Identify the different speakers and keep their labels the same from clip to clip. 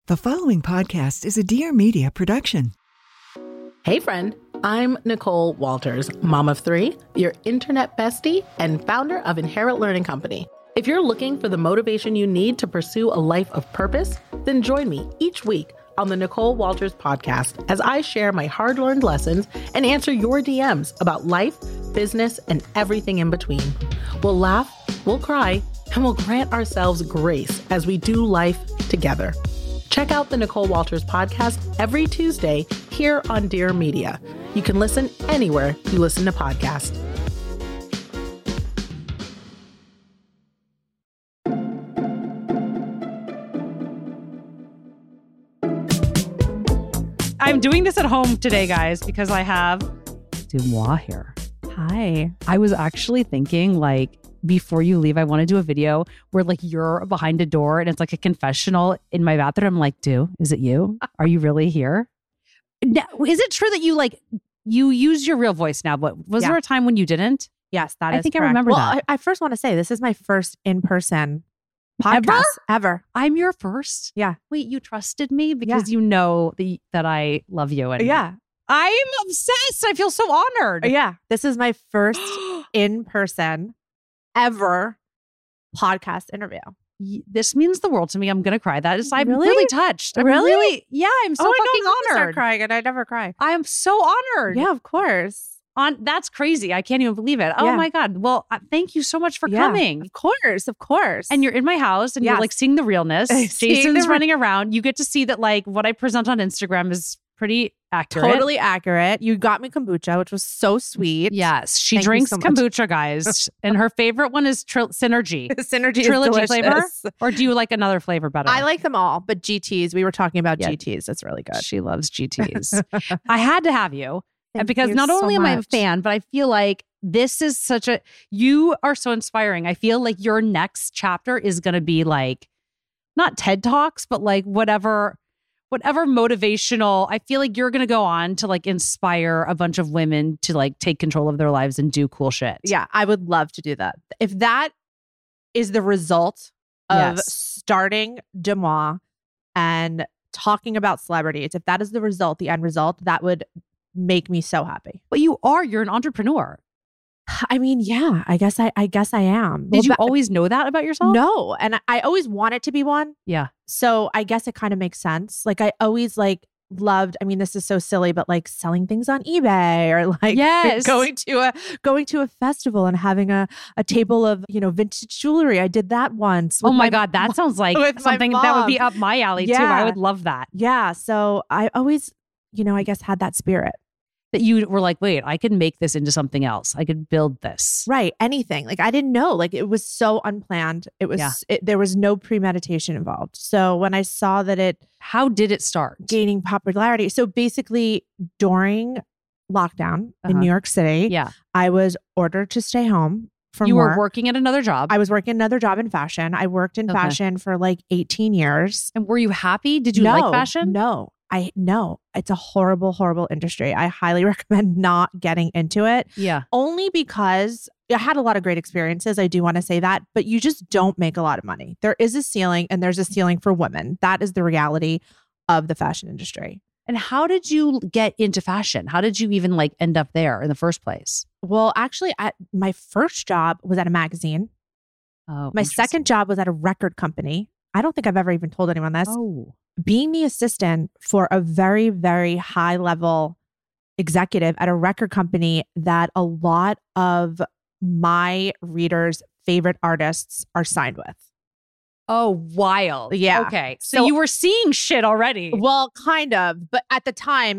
Speaker 1: The following podcast is a Dear Media production.
Speaker 2: Hey friend, I'm Nicole Walters, mom of three, your internet bestie, and founder of Inherit Learning Company. If you're looking for the motivation you need to pursue a life of purpose, then join me each week on the Nicole Walters podcast as I share my hard-learned lessons and answer your DMs about life, business, and everything in between. We'll laugh, we'll cry, and we'll grant ourselves grace as we do life together. Check out the Nicole Walters podcast every Tuesday here on Dear Media. You can listen anywhere you listen to podcasts.
Speaker 3: I'm doing this at home today, guys, because I have Demois here.
Speaker 4: Hi.
Speaker 3: I was actually thinking, like, before you leave, I want to do a video where, like, you're behind a door and it's like a confessional in my bathroom. I'm like, is it you? Are you really here? Now, is it true that you use your real voice now? But was there a time when you didn't?
Speaker 4: Yes,
Speaker 3: I think correct. I remember that.
Speaker 4: I first want to say this is my first in-person podcast ever.
Speaker 3: I'm your first?
Speaker 4: Yeah.
Speaker 3: Wait, you trusted me because you know that I love you. And I'm obsessed. I feel so honored.
Speaker 4: Yeah. This is my first in-person ever podcast interview.
Speaker 3: This means the world to me. I'm going to cry. I'm
Speaker 4: really?
Speaker 3: really touched. I'm
Speaker 4: really?
Speaker 3: I'm so fucking honored.
Speaker 4: Start crying and I never cry.
Speaker 3: I am so honored.
Speaker 4: Yeah, of course.
Speaker 3: That's crazy. I can't even believe it. Oh my God. Well, thank you so much for coming.
Speaker 4: Of course.
Speaker 3: And you're in my house and you're like seeing the realness. Jason's running around. You get to see that like what I present on Instagram is pretty accurate.
Speaker 4: Totally accurate. You got me kombucha, which was so sweet.
Speaker 3: Yes. She drinks kombucha, guys. And her favorite one is Synergy.
Speaker 4: Synergy
Speaker 3: Trilogy
Speaker 4: is
Speaker 3: flavor? Or do you like another flavor better?
Speaker 4: I like them all, but GTs, we were talking about GTs. That's really good.
Speaker 3: She loves GTs. I had to have you. Because
Speaker 4: you
Speaker 3: not only
Speaker 4: so
Speaker 3: am I a
Speaker 4: much.
Speaker 3: fan, but I feel like this is you are so inspiring. I feel like your next chapter is going to be like, not TED Talks, but like whatever motivational. I feel like you're going to go on to like inspire a bunch of women to like take control of their lives and do cool shit.
Speaker 4: Yeah, I would love to do that. If that is the result of starting Demois and talking about celebrities, if that is the result, the end result, that would make me so happy.
Speaker 3: But you're an entrepreneur.
Speaker 4: I mean, yeah, I guess I am.
Speaker 3: Did you always know that about yourself?
Speaker 4: No. And I always wanted to be one.
Speaker 3: Yeah.
Speaker 4: So I guess it kind of makes sense. Like I always loved, I mean, this is so silly, but like selling things on eBay or like going to a festival and having a table of, vintage jewelry. I did that once.
Speaker 3: Oh my God. That sounds like something that would be up my alley too. I would love that.
Speaker 4: Yeah. So I always, I guess had that spirit.
Speaker 3: That you were like, wait, I could make this into something else. I could build this.
Speaker 4: Right. Anything. Like I didn't know. Like it was so unplanned. It was, there was no premeditation involved. So when I saw that
Speaker 3: how did it start?
Speaker 4: Gaining popularity. So basically during lockdown in New York City, I was ordered to stay home from
Speaker 3: You
Speaker 4: work.
Speaker 3: were working at another job.
Speaker 4: I was working another job in fashion. I worked in fashion for like 18 years.
Speaker 3: And were you happy? Did you like fashion?
Speaker 4: No. It's a horrible, horrible industry. I highly recommend not getting into it.
Speaker 3: Yeah.
Speaker 4: Only because I had a lot of great experiences. I do want to say that, but you just don't make a lot of money. There is a ceiling and there's a ceiling for women. That is the reality of the fashion industry.
Speaker 3: And how did you get into fashion? How did you even like end up there in the first place?
Speaker 4: Well, actually, my first job was at a magazine.
Speaker 3: Oh,
Speaker 4: my second job was at a record company. I don't think I've ever even told anyone this.
Speaker 3: Oh.
Speaker 4: Being the assistant for a very, very high level executive at a record company that a lot of my readers' favorite artists are signed with.
Speaker 3: Oh, wild.
Speaker 4: Yeah.
Speaker 3: Okay. So you were seeing shit already.
Speaker 4: Well, kind of. But at the time,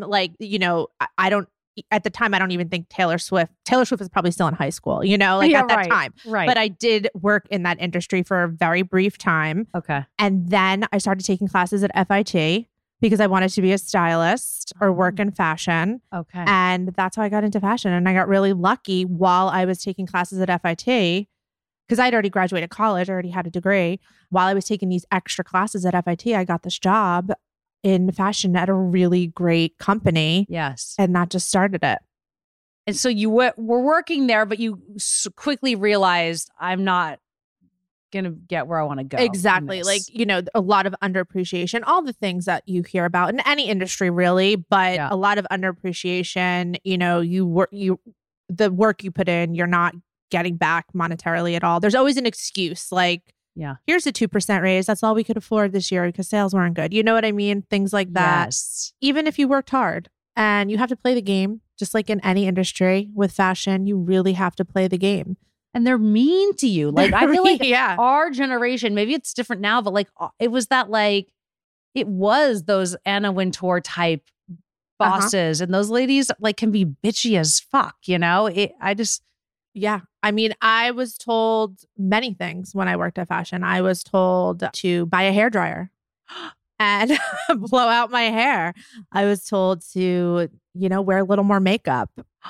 Speaker 4: I don't even think Taylor Swift was probably still in high school, at that time.
Speaker 3: Right.
Speaker 4: But I did work in that industry for a very brief time.
Speaker 3: Okay.
Speaker 4: And then I started taking classes at FIT because I wanted to be a stylist or work in fashion.
Speaker 3: Okay.
Speaker 4: And that's how I got into fashion. And I got really lucky while I was taking classes at FIT because I'd already graduated college. I already had a degree. While I was taking these extra classes at FIT, I got this job in fashion at a really great company.
Speaker 3: Yes.
Speaker 4: And that just started it.
Speaker 3: And so you were working there, but you quickly realized I'm not gonna get where I want to go.
Speaker 4: Exactly. Like, a lot of underappreciation, all the things that you hear about in any industry, really, but a lot of underappreciation. The work you put in, you're not getting back monetarily at all. There's always an excuse like, here's a 2% raise. That's all we could afford this year because sales weren't good. You know what I mean? Things like that.
Speaker 3: Yes.
Speaker 4: Even if you worked hard and you have to play the game, just like in any industry with fashion, you really have to play the game.
Speaker 3: And they're mean to you. Like, I feel like
Speaker 4: yeah.
Speaker 3: our generation, maybe it's different now, but like it was that like, it was those Anna Wintour type bosses and those ladies like can be bitchy as fuck,
Speaker 4: Yeah. I mean, I was told many things when I worked at fashion. I was told to buy a hairdryer and blow out my hair. I was told to, wear a little more makeup.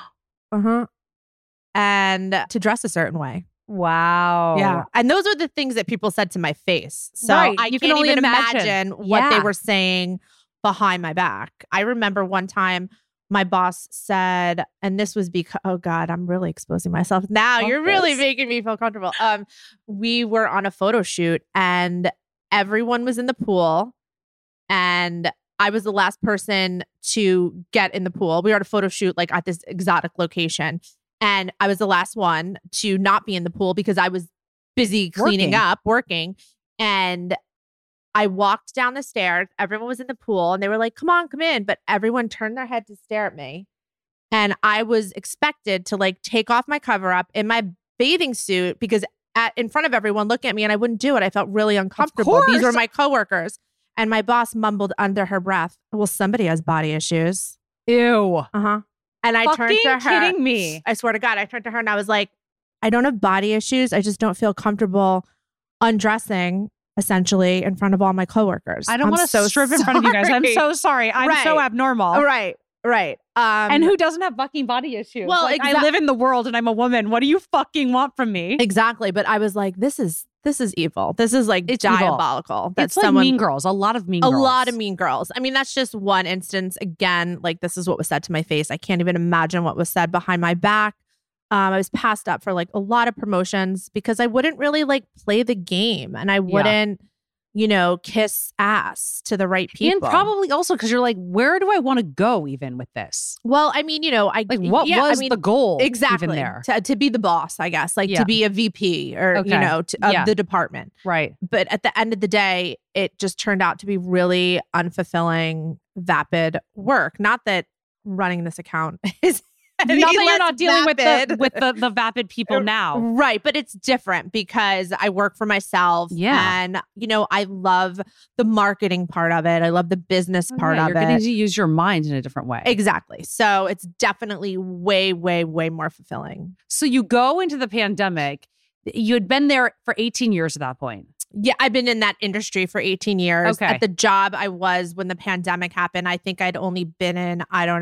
Speaker 4: And to dress a certain way.
Speaker 3: Wow.
Speaker 4: Yeah. And those are the things that people said to my face. So I
Speaker 3: you
Speaker 4: can't
Speaker 3: can only
Speaker 4: even imagine what they were saying behind my back. I remember one time my boss said, and this was because, oh God, I'm really exposing myself now. You're really making me feel comfortable. We were on a photo shoot and everyone was in the pool and I was the last person to get in the pool. We were at a photo shoot like at this exotic location. And I was the last one to not be in the pool because I was busy cleaning up, working. And I walked down the stairs. Everyone was in the pool and they were like, come on, come in. But everyone turned their head to stare at me. And I was expected to like take off my cover up in my bathing suit because in front of everyone looking at me and I wouldn't do it. I felt really uncomfortable. These were my coworkers. And my boss mumbled under her breath, well, somebody has body issues.
Speaker 3: Ew.
Speaker 4: And I turned to her.
Speaker 3: Kidding me.
Speaker 4: I swear to God, I turned to her and I was like, I don't have body issues. I just don't feel comfortable undressing essentially in front of all my coworkers.
Speaker 3: I don't want to strip in front of you guys. I'm so sorry. I'm so abnormal.
Speaker 4: Right.
Speaker 3: And who doesn't have fucking body issues?
Speaker 4: Well,
Speaker 3: like, I live in the world and I'm a woman. What do you fucking want from me?
Speaker 4: Exactly. But I was like, this is evil. This is like diabolical.
Speaker 3: It's like Mean Girls. A lot of Mean Girls.
Speaker 4: A lot of Mean Girls. I mean, that's just one instance. Again, like this is what was said to my face. I can't even imagine what was said behind my back. I was passed up for like a lot of promotions because I wouldn't really like play the game and I wouldn't, kiss ass to the right people.
Speaker 3: And probably also because you're like, where do I want to go even with this?
Speaker 4: Well, I mean,
Speaker 3: what was the goal
Speaker 4: exactly
Speaker 3: even there?
Speaker 4: To be the boss, I guess, like to be a VP or, of the department.
Speaker 3: Right.
Speaker 4: But at the end of the day, it just turned out to be really unfulfilling, vapid work. Not that running this account is
Speaker 3: not that you're not dealing with the vapid people now.
Speaker 4: Right. But it's different because I work for myself.
Speaker 3: Yeah.
Speaker 4: And, I love the marketing part of it. I love the business part of it.
Speaker 3: You're getting to use your mind in a different way.
Speaker 4: Exactly. So it's definitely way, way, way more fulfilling.
Speaker 3: So you go into the pandemic. You had been there for 18 years at that point.
Speaker 4: Yeah, I've been in that industry for 18 years.
Speaker 3: Okay.
Speaker 4: At the job I was when the pandemic happened, I think I'd only been in,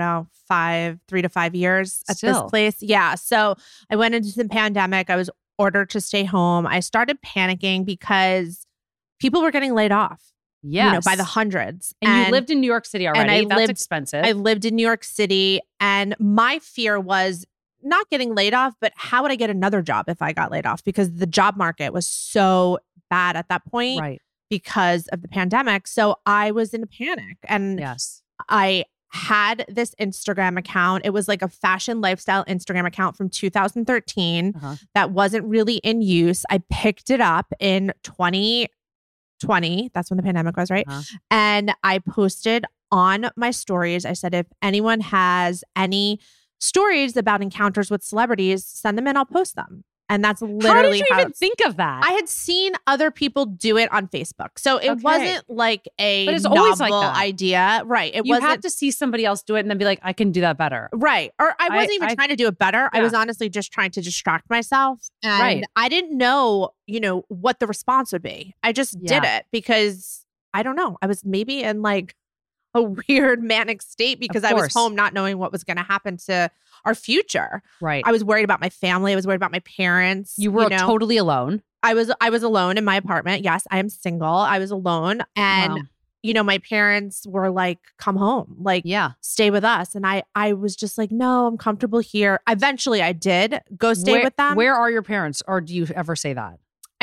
Speaker 4: 3 to 5 years at this place. Yeah. So I went into the pandemic. I was ordered to stay home. I started panicking because people were getting laid off.
Speaker 3: Yes.
Speaker 4: By the hundreds.
Speaker 3: And you lived in New York City already.
Speaker 4: And
Speaker 3: That's expensive.
Speaker 4: I lived in New York City. And my fear was not getting laid off, but how would I get another job if I got laid off? Because the job market was so bad at that point because of the pandemic. So I was in a panic. And I had this Instagram account. It was like a fashion lifestyle Instagram account from 2013 that wasn't really in use. I picked it up in 2020. That's when the pandemic was, right? And I posted on my stories. I said, if anyone has any stories about encounters with celebrities, send them in, I'll post them. And that's literally
Speaker 3: how did you even think of that?
Speaker 4: I had seen other people do it on Facebook. So it wasn't like a
Speaker 3: but it's
Speaker 4: novel
Speaker 3: always like that.
Speaker 4: idea. Right.
Speaker 3: You have to see somebody else do it and then be like, I can do that better.
Speaker 4: Right. Or I wasn't even trying to do it better. I was honestly just trying to distract myself. And I didn't know, what the response would be. I just did it because I don't know. I was maybe in like a weird manic state because I was home not knowing what was going to happen to our future.
Speaker 3: Right.
Speaker 4: I was worried about my family. I was worried about my parents.
Speaker 3: You were totally alone.
Speaker 4: I was alone in my apartment. Yes, I am single. I was alone. And, my parents were like, come home, like, stay with us. And I was just like, no, I'm comfortable here. Eventually I did go stay with them.
Speaker 3: Where are your parents? Or do you ever say that?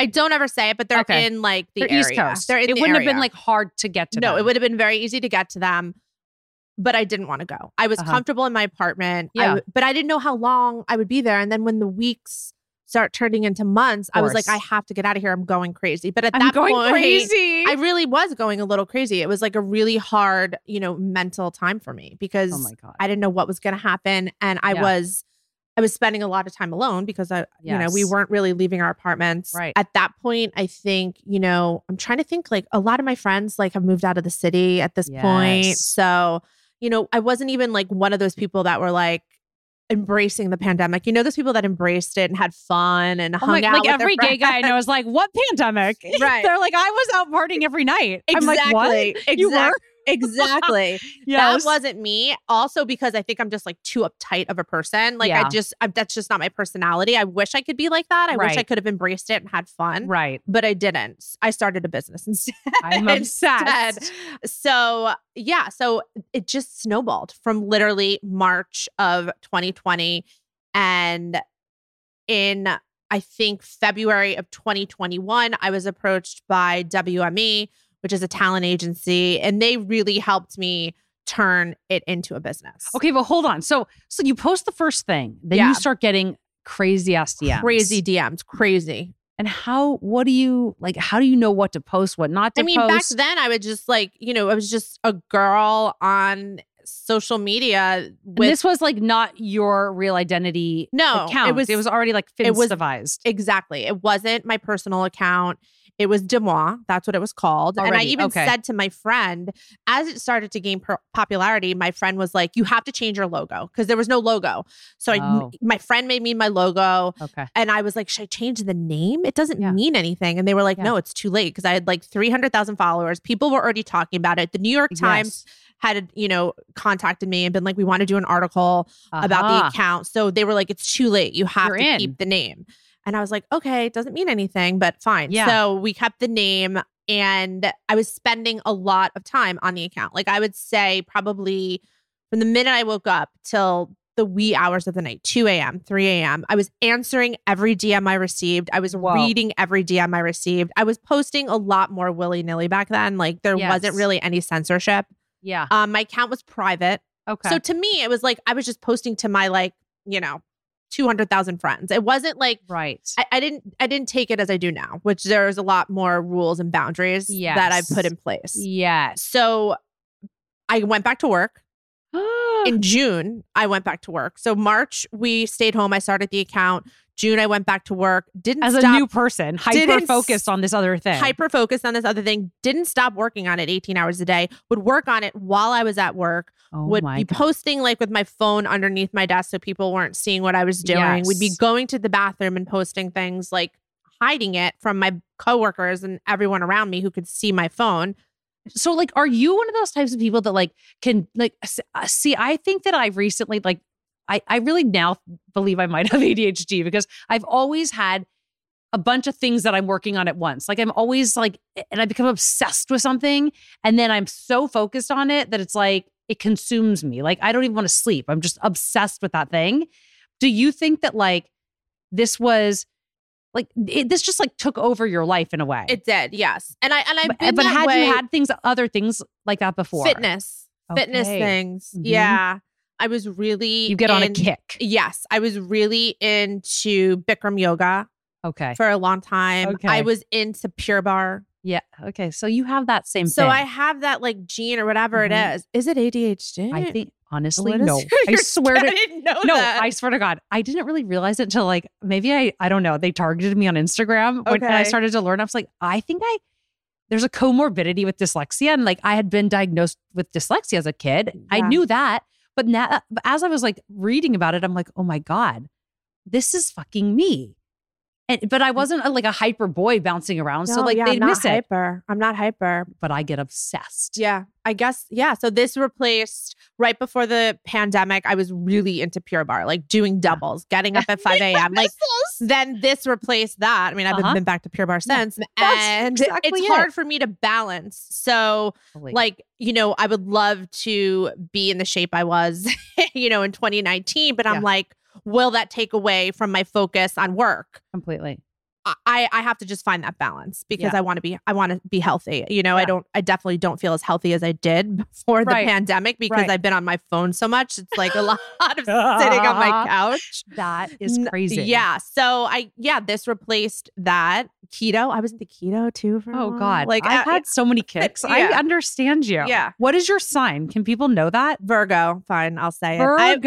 Speaker 4: I don't ever say it, but they're
Speaker 3: Okay.
Speaker 4: in like the
Speaker 3: They're
Speaker 4: area.
Speaker 3: East Coast.
Speaker 4: They're in
Speaker 3: It
Speaker 4: the
Speaker 3: wouldn't have
Speaker 4: area.
Speaker 3: been like hard to get to them.
Speaker 4: No, it would have been very easy to get to them, but I didn't want to go. I was comfortable in my apartment,
Speaker 3: Yeah.
Speaker 4: but I didn't know how long I would be there. And then when the weeks start turning into months, I was like, I have to get out of here. I'm going crazy. But at that
Speaker 3: going
Speaker 4: point,
Speaker 3: crazy.
Speaker 4: I really was going a little crazy. It was like a really hard, mental time for me because
Speaker 3: Oh my God.
Speaker 4: I didn't know what was going to happen. And I was spending a lot of time alone because we
Speaker 3: Yes.
Speaker 4: weren't really leaving our apartments.
Speaker 3: Right.
Speaker 4: At that point, I think, I'm trying to think like a lot of my friends like have moved out of the city at this point.
Speaker 3: Yes.
Speaker 4: So, I wasn't even like one of those people that were like embracing the pandemic. Those people that embraced it and had fun and hung out
Speaker 3: like
Speaker 4: with their
Speaker 3: every gay guy I know is like, what pandemic?
Speaker 4: Right.
Speaker 3: They're like, I was out partying every night. I'm like, what? You were?
Speaker 4: Exactly.
Speaker 3: Yes.
Speaker 4: That wasn't me. Also, because I think I'm just like too uptight of a person. Like
Speaker 3: Yeah.
Speaker 4: that's just not my personality. I wish I could be like that. I wish I
Speaker 3: Right.
Speaker 4: could have embraced it and had fun.
Speaker 3: Right.
Speaker 4: But I didn't. I started a business instead.
Speaker 3: I'm obsessed.
Speaker 4: Instead. So yeah, so it just snowballed from literally March of 2020. And in I think February of 2021, I was approached by WME, which is a talent agency, and they really helped me turn it into a business.
Speaker 3: Okay, but hold on. So you post the first thing, then
Speaker 4: Yeah.
Speaker 3: you start getting crazy ass DMs.
Speaker 4: Crazy DMs, crazy.
Speaker 3: And how do you know what to post, what not to
Speaker 4: I mean,
Speaker 3: post?
Speaker 4: back then I would just like, I was just a girl on social media
Speaker 3: And
Speaker 4: with
Speaker 3: this was like not your real identity
Speaker 4: No,
Speaker 3: account.
Speaker 4: it was
Speaker 3: already like
Speaker 4: it was-
Speaker 3: Finstivized.
Speaker 4: exactly. It wasn't my personal account. It was Demois. That's what it was called. And I
Speaker 3: Already,
Speaker 4: even
Speaker 3: okay.
Speaker 4: said to my friend, as it started to gain popularity, my friend was like, you have to change your logo because there was no logo. So
Speaker 3: Oh.
Speaker 4: my friend made me my logo.
Speaker 3: Okay.
Speaker 4: And I was like, should I change the name? It doesn't
Speaker 3: Yeah.
Speaker 4: mean anything. And they were like,
Speaker 3: Yeah.
Speaker 4: no, it's too late because I had like 300,000 followers. People were already talking about it. The New York Times had, contacted me and been like, we want to do an article about the
Speaker 3: Uh-huh.
Speaker 4: account. So they were like, it's too late. You have
Speaker 3: You're
Speaker 4: to
Speaker 3: in.
Speaker 4: keep the name. And I was like, okay, it doesn't mean anything, but fine.
Speaker 3: Yeah.
Speaker 4: So we kept the name and I was spending a lot of time on the account. Like I would say probably from the minute I woke up till the wee hours of the night, 2 a.m., 3 a.m., I was answering every DM I received. I was
Speaker 3: Whoa.
Speaker 4: reading every DM I received. I was posting a lot more willy-nilly back then. Like there
Speaker 3: Yes.
Speaker 4: wasn't really any censorship.
Speaker 3: Yeah.
Speaker 4: My account was private.
Speaker 3: Okay.
Speaker 4: So to me, it was like I was just posting to my 200,000 friends. It wasn't like
Speaker 3: right.
Speaker 4: I didn't take it as I do now, which there's a lot more rules and boundaries that I've put in place.
Speaker 3: Yes.
Speaker 4: So I went back to work. In June, I went back to work. So March, we stayed home. I started the account. June, I went back to work. Didn't
Speaker 3: As
Speaker 4: stop.
Speaker 3: a new person, hyper focused on this other thing.
Speaker 4: Hyper focused on this other thing. Didn't stop working on it 18 hours a day. Would work on it while I was at work.
Speaker 3: Oh
Speaker 4: Would
Speaker 3: my
Speaker 4: be
Speaker 3: God.
Speaker 4: posting like with my phone underneath my desk so people weren't seeing what I was doing.
Speaker 3: Yes.
Speaker 4: We'd be going to the bathroom and posting things like hiding it from my coworkers and everyone around me who could see my phone.
Speaker 3: So like, are you one of those types of people that like can like see? I think that I've recently like, I really now believe I might have ADHD because I've always had a bunch of things that I'm working on at once. Like I'm always like, and I become obsessed with something. And then I'm so focused on it that it's like, it consumes me. Like I don't even want to sleep. I'm just obsessed with that thing. Do you think that like, this was like, this just like took over your life in a way?
Speaker 4: It did, yes. And I've been
Speaker 3: But
Speaker 4: that
Speaker 3: had
Speaker 4: way.
Speaker 3: you had other things like that before?
Speaker 4: Fitness
Speaker 3: Okay.
Speaker 4: things.
Speaker 3: Mhm.
Speaker 4: Yeah. I was really
Speaker 3: You get on a kick.
Speaker 4: Yes. I was really into Bikram yoga
Speaker 3: Okay.
Speaker 4: for a long time.
Speaker 3: Okay.
Speaker 4: I was into Pure Barre.
Speaker 3: Yeah. Okay. So you have that same
Speaker 4: So
Speaker 3: thing.
Speaker 4: I have that like gene or whatever it
Speaker 3: Mhm.
Speaker 4: is. Is it ADHD?
Speaker 3: I think honestly,
Speaker 4: What is
Speaker 3: no.
Speaker 4: your-
Speaker 3: I swear
Speaker 4: I
Speaker 3: to
Speaker 4: didn't know
Speaker 3: no.
Speaker 4: that.
Speaker 3: I swear to God, I didn't really realize it until like maybe I don't know. They targeted me on Instagram when and I
Speaker 4: Okay.
Speaker 3: started to learn. I was like, I think there's a comorbidity with dyslexia, and like I had been diagnosed with dyslexia as a kid. I
Speaker 4: Yeah.
Speaker 3: knew that, but now as I was like reading about it, I'm like, oh my God, this is fucking me. But I wasn't like a hyper boy bouncing around, so
Speaker 4: No,
Speaker 3: like
Speaker 4: yeah,
Speaker 3: they'd
Speaker 4: I'm not
Speaker 3: miss it.
Speaker 4: hyper. I'm not hyper.
Speaker 3: But I get obsessed.
Speaker 4: Yeah, I guess. Yeah. So this replaced right before the pandemic. I was really into Pure Barre, like doing doubles, getting up at 5 a.m. Like then this replaced that. I mean, I've
Speaker 3: Uh-huh.
Speaker 4: been back to Pure Barre since,
Speaker 3: That's
Speaker 4: and
Speaker 3: exactly
Speaker 4: it's
Speaker 3: it.
Speaker 4: hard for me to balance. So
Speaker 3: Totally.
Speaker 4: like, I would love to be in the shape I was, in 2019, but
Speaker 3: Yeah.
Speaker 4: I'm like, will that take away from my focus on work?
Speaker 3: Completely.
Speaker 4: I have to just find that balance because
Speaker 3: Yeah.
Speaker 4: I want to be healthy. You know,
Speaker 3: Yeah.
Speaker 4: I definitely don't feel as healthy as I did before the
Speaker 3: Right.
Speaker 4: pandemic because
Speaker 3: Right.
Speaker 4: I've been on my phone so much. It's like a lot of sitting on my couch.
Speaker 3: That is crazy.
Speaker 4: Yeah. So this replaced that. Keto. I was into keto too for a
Speaker 3: Oh
Speaker 4: while.
Speaker 3: God.
Speaker 4: Like
Speaker 3: I've had so many kicks. I
Speaker 4: Yeah.
Speaker 3: understand you.
Speaker 4: Yeah.
Speaker 3: What is your sign? Can people know that?
Speaker 4: Virgo. Fine, I'll say it.
Speaker 3: Virgo.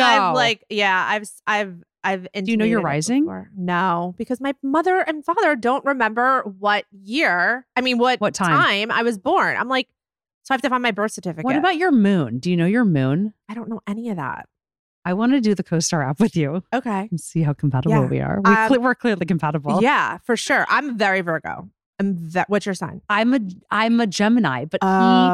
Speaker 4: I've
Speaker 3: Do you know your
Speaker 4: intimated it
Speaker 3: rising?
Speaker 4: before. No, because my mother and father don't remember what year. I mean, what
Speaker 3: time
Speaker 4: I was born. I'm like, so I have to find my birth certificate.
Speaker 3: What about your moon? Do you know your moon?
Speaker 4: I don't know any of that.
Speaker 3: I want to do the CoStar app with you
Speaker 4: Okay.
Speaker 3: and see how compatible
Speaker 4: Yeah.
Speaker 3: we are. We're clearly compatible.
Speaker 4: Yeah, for sure. I'm very Virgo. What's your sign?
Speaker 3: I'm a Gemini, but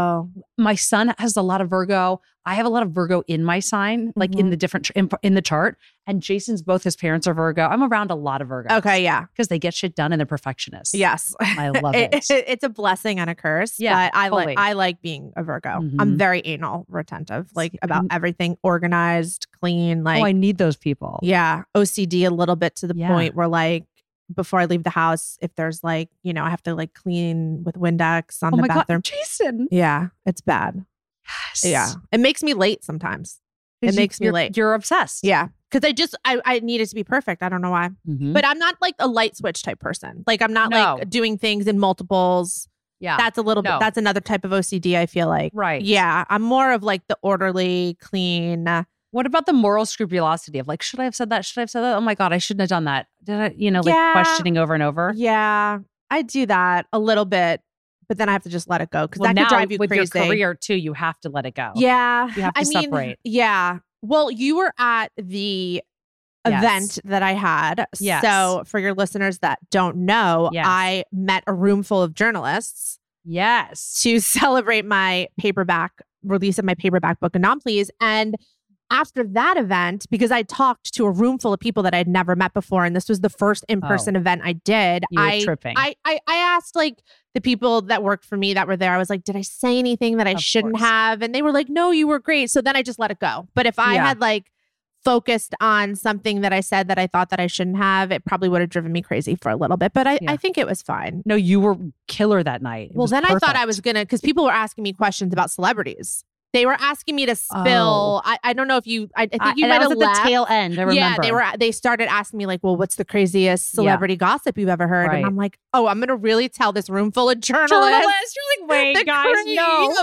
Speaker 3: my son has a lot of Virgo. I have a lot of Virgo in my sign, like in the different in the chart. And Jason's both his parents are Virgo. I'm around a lot of Virgos.
Speaker 4: Okay, yeah,
Speaker 3: because they get shit done and they're perfectionists.
Speaker 4: Yes,
Speaker 3: I love it.
Speaker 4: It's a blessing and a curse.
Speaker 3: Yeah,
Speaker 4: but I like being a Virgo. I'm very anal retentive, like about everything organized, clean. Like
Speaker 3: I need those people.
Speaker 4: Yeah, OCD a little bit to the point where like before I leave the house, if there's like, you know, I have to like clean with Windex on the bathroom.
Speaker 3: God, Jason.
Speaker 4: Yeah, it's bad.
Speaker 3: Yes.
Speaker 4: Yeah. It makes me late sometimes. It makes me late.
Speaker 3: You're obsessed.
Speaker 4: Yeah. Because I need it to be perfect. I don't know why.
Speaker 3: Mm-hmm.
Speaker 4: But I'm not like a light switch type person. Like I'm not like doing things in multiples.
Speaker 3: Yeah.
Speaker 4: That's a little bit, that's another type of OCD, I feel like.
Speaker 3: Right.
Speaker 4: Yeah. I'm more of like the orderly, clean.
Speaker 3: What about the moral scrupulosity of like, should I have said that? Should I have said that? Oh my God, I shouldn't have done that. Did I, like questioning over and over?
Speaker 4: Yeah, I do that a little bit, but then I have to just let it go because that could drive you
Speaker 3: with
Speaker 4: crazy.
Speaker 3: Your career too, you have to let it go.
Speaker 4: Yeah.
Speaker 3: You have to separate.
Speaker 4: Yeah. Well, you were at the event that I had.
Speaker 3: Yes.
Speaker 4: So for your listeners that don't know, I met a room full of journalists.
Speaker 3: Yes.
Speaker 4: To celebrate my release of my paperback book, Anon Please. And after that event, because I talked to a room full of people that I'd never met before, and this was the first in-person event I did.
Speaker 3: You were tripping.
Speaker 4: I asked like the people that worked for me that were there, I was like, did I say anything that I shouldn't have? And they were like, no, you were great. So then I just let it go. But if I had like focused on something that I said that I thought that I shouldn't have, it probably would have driven me crazy for a little bit. But I think it was fine.
Speaker 3: No, you were killer that night.
Speaker 4: Well, then perfect. I thought I was because people were asking me questions about celebrities. They were asking me to spill. I don't know if I think you might have left.
Speaker 3: At the tail end. I remember.
Speaker 4: Yeah, they started asking me like, well, what's the craziest celebrity gossip you've ever heard? Right. And I'm like, oh, I'm gonna really tell this room full of journalists.
Speaker 3: You're like, wait, guys, no.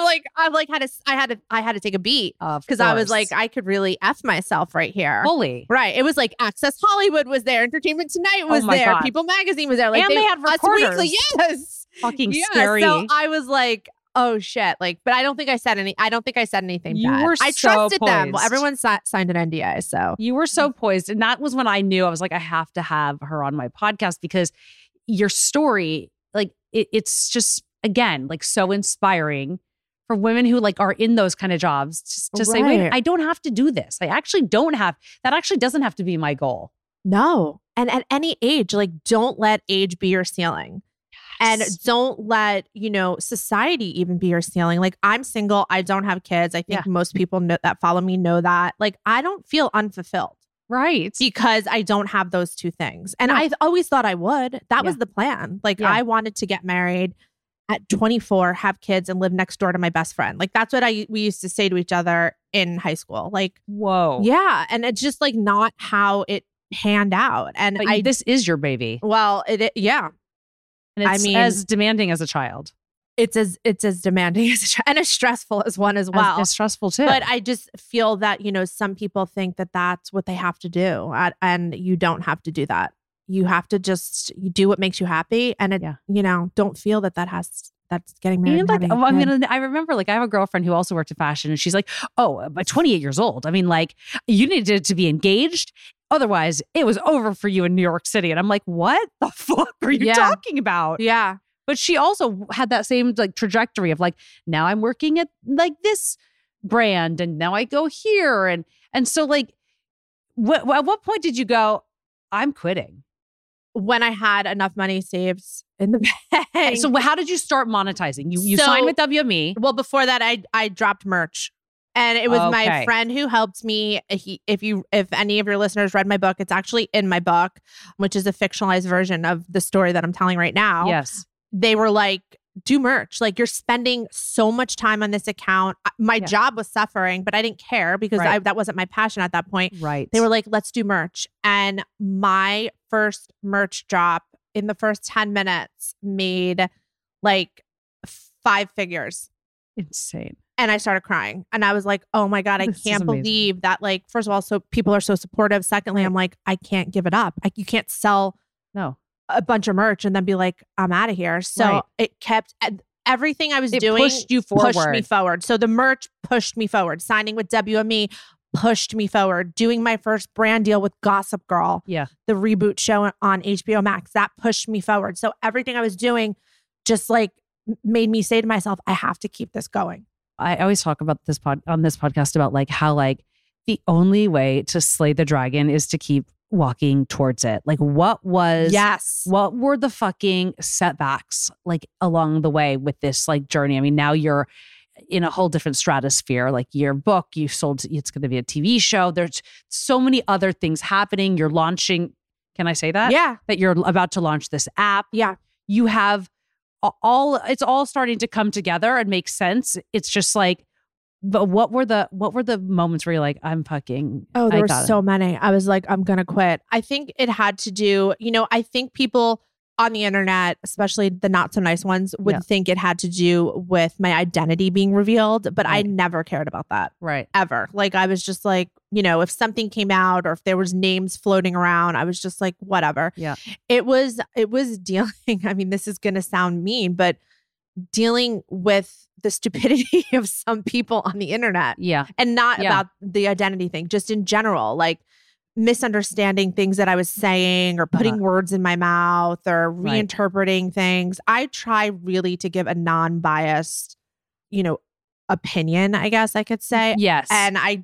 Speaker 4: I had to take a beat
Speaker 3: because
Speaker 4: I was like, I could really F myself right here.
Speaker 3: Fully.
Speaker 4: Right. It was like Access Hollywood was there, Entertainment Tonight was there,
Speaker 3: God.
Speaker 4: People Magazine was there, like
Speaker 3: and they had reporters.
Speaker 4: Weekly, yes,
Speaker 3: fucking scary.
Speaker 4: So I was like, oh shit! Like, but I don't think I said anything
Speaker 3: you
Speaker 4: bad.
Speaker 3: Were
Speaker 4: I
Speaker 3: so
Speaker 4: trusted
Speaker 3: poised.
Speaker 4: them. Well, everyone signed an NDA, so
Speaker 3: you were so poised, and that was when I knew I was like, I have to have her on my podcast because your story, like, it's just again like so inspiring for women who like are in those kind of jobs. Just to say, wait, I don't have to do this. I actually don't have. That actually doesn't have to be my goal.
Speaker 4: No, and at any age, like, don't let age be your ceiling. And don't let, society even be your ceiling. Like, I'm single. I don't have kids. I think most people that follow me know that. Like, I don't feel unfulfilled.
Speaker 3: Right.
Speaker 4: Because I don't have those two things. And I always thought I would. That was the plan. Like, I wanted to get married at 24, have kids, and live next door to my best friend. Like, that's what we used to say to each other in high school. Like,
Speaker 3: whoa.
Speaker 4: Yeah. And it's just like not how it panned out. And
Speaker 3: this is your baby.
Speaker 4: Well, yeah.
Speaker 3: And it's as demanding as a child.
Speaker 4: It's as demanding as a child, and as stressful as one as well.
Speaker 3: It's stressful too.
Speaker 4: But I just feel that, some people think that that's what they have to do. And you don't have to do that. You have to just do what makes you happy. And don't feel that's getting married.
Speaker 3: And I remember like I have a girlfriend who also worked in fashion, and she's like, oh, by 28 years old. I mean, like, you needed to be engaged. Otherwise, it was over for you in New York City. And I'm like, what the fuck are you talking about?
Speaker 4: Yeah.
Speaker 3: But she also had that same like trajectory of like, now I'm working at like this brand, and now I go here. And so like, at what point did you go, I'm quitting?
Speaker 4: When I had enough money saved in the bank.
Speaker 3: So how did you start monetizing? You signed with WME.
Speaker 4: Well, before that, I dropped merch. And it was my
Speaker 3: Okay.
Speaker 4: friend who helped me. If any of your listeners read my book, it's actually in my book, which is a fictionalized version of the story that I'm telling right now.
Speaker 3: Yes.
Speaker 4: They were like, do merch. Like, you're spending so much time on this account. My job was suffering, but I didn't care because
Speaker 3: Right.
Speaker 4: that wasn't my passion at that point.
Speaker 3: Right.
Speaker 4: They were like, let's do merch. And my first merch drop in the first 10 minutes made like 5 figures.
Speaker 3: insane.
Speaker 4: And I started crying. And I was like, oh my God, I
Speaker 3: This is
Speaker 4: can't
Speaker 3: amazing.
Speaker 4: believe that. Like, first of all, so people are so supportive. Secondly, I'm like, I can't give it up. You can't sell
Speaker 3: No.
Speaker 4: a bunch of merch and then be like, I'm out of here. So
Speaker 3: Right.
Speaker 4: it kept everything I was
Speaker 3: It
Speaker 4: doing
Speaker 3: pushed you
Speaker 4: pushed me
Speaker 3: forward.
Speaker 4: forward. So the merch pushed me forward. Signing with WME pushed me forward. Doing my first brand deal with Gossip Girl,
Speaker 3: Yeah.
Speaker 4: the reboot show on HBO Max, that pushed me forward. So everything I was doing just like made me say to myself, I have to keep this going.
Speaker 3: I always talk about this on this podcast about like how like the only way to slay the dragon is to keep walking towards it. Like what were the fucking setbacks like along the way with this like journey? I mean, now you're in a whole different stratosphere. Like your book, you sold, it's going to be a TV show. There's so many other things happening. You're launching, can I say that?
Speaker 4: Yeah.
Speaker 3: That you're about to launch this app.
Speaker 4: Yeah.
Speaker 3: You have it's all starting to come together and make sense. It's just like, but what were the moments where you're like, I'm fucking,
Speaker 4: Oh, there
Speaker 3: I
Speaker 4: were
Speaker 3: got it.
Speaker 4: so many. I was like, I'm going to quit. I think it had to do, I think people on the internet, especially the not so nice ones, would
Speaker 3: Yeah.
Speaker 4: think it had to do with my identity being revealed, but I
Speaker 3: Right.
Speaker 4: never cared about that
Speaker 3: Right.
Speaker 4: ever. Like, I was just like, if something came out or if there was names floating around, I was just like, whatever.
Speaker 3: Yeah.
Speaker 4: It was dealing, I mean, this is going to sound mean, but dealing with the stupidity of some people on the internet.
Speaker 3: Yeah.
Speaker 4: And not
Speaker 3: Yeah.
Speaker 4: about the identity thing, just in general, like misunderstanding things that I was saying or putting words in my mouth or
Speaker 3: Right.
Speaker 4: reinterpreting things. I try really to give a non-biased, opinion, I guess I could say.
Speaker 3: Yes.
Speaker 4: And I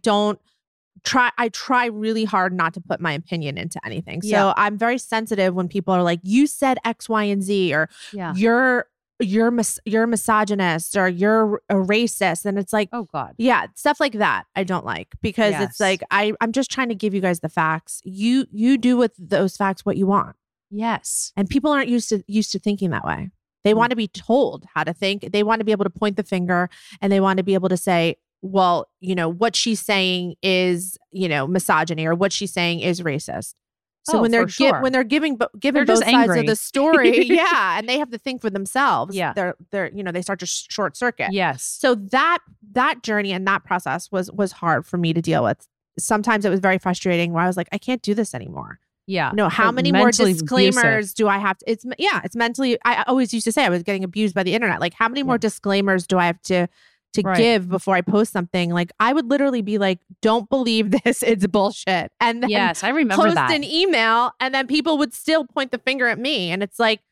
Speaker 4: try really hard not to put my opinion into anything. So
Speaker 3: Yeah.
Speaker 4: I'm very sensitive when people are like, you said X, Y, and Z, or
Speaker 3: yeah.
Speaker 4: you're misogynist or you're a racist. And it's like,
Speaker 3: Oh God.
Speaker 4: yeah, stuff like that I don't like because
Speaker 3: Yes.
Speaker 4: it's like I'm just trying to give you guys the facts. You do with those facts what you want.
Speaker 3: Yes.
Speaker 4: And people aren't used to thinking that way. They
Speaker 3: Mm.
Speaker 4: want to be told how to think. They want to be able to point the finger and they want to be able to say, well, what she's saying is, misogyny or what she's saying is racist. So
Speaker 3: Oh,
Speaker 4: when they're
Speaker 3: for sure.
Speaker 4: when they're giving
Speaker 3: They're
Speaker 4: both
Speaker 3: just
Speaker 4: sides
Speaker 3: angry.
Speaker 4: of the story, yeah, and they have to think for themselves.
Speaker 3: Yeah.
Speaker 4: They're they start to short circuit.
Speaker 3: Yes.
Speaker 4: So that journey and that process was hard for me to deal with. Sometimes it was very frustrating where I was like, I can't do this anymore.
Speaker 3: Yeah.
Speaker 4: How
Speaker 3: Like
Speaker 4: many more
Speaker 3: mentally
Speaker 4: disclaimers
Speaker 3: abusive.
Speaker 4: do I have to? It's mentally. I always used to say I was getting abused by the internet. Like, how many more disclaimers do I have to
Speaker 3: Right.
Speaker 4: give before I post something? Like, I would literally be like, "Don't believe this; it's bullshit." And then
Speaker 3: Yes, I remember
Speaker 4: post
Speaker 3: that.
Speaker 4: an email, and then people would still point the finger at me, and it's like,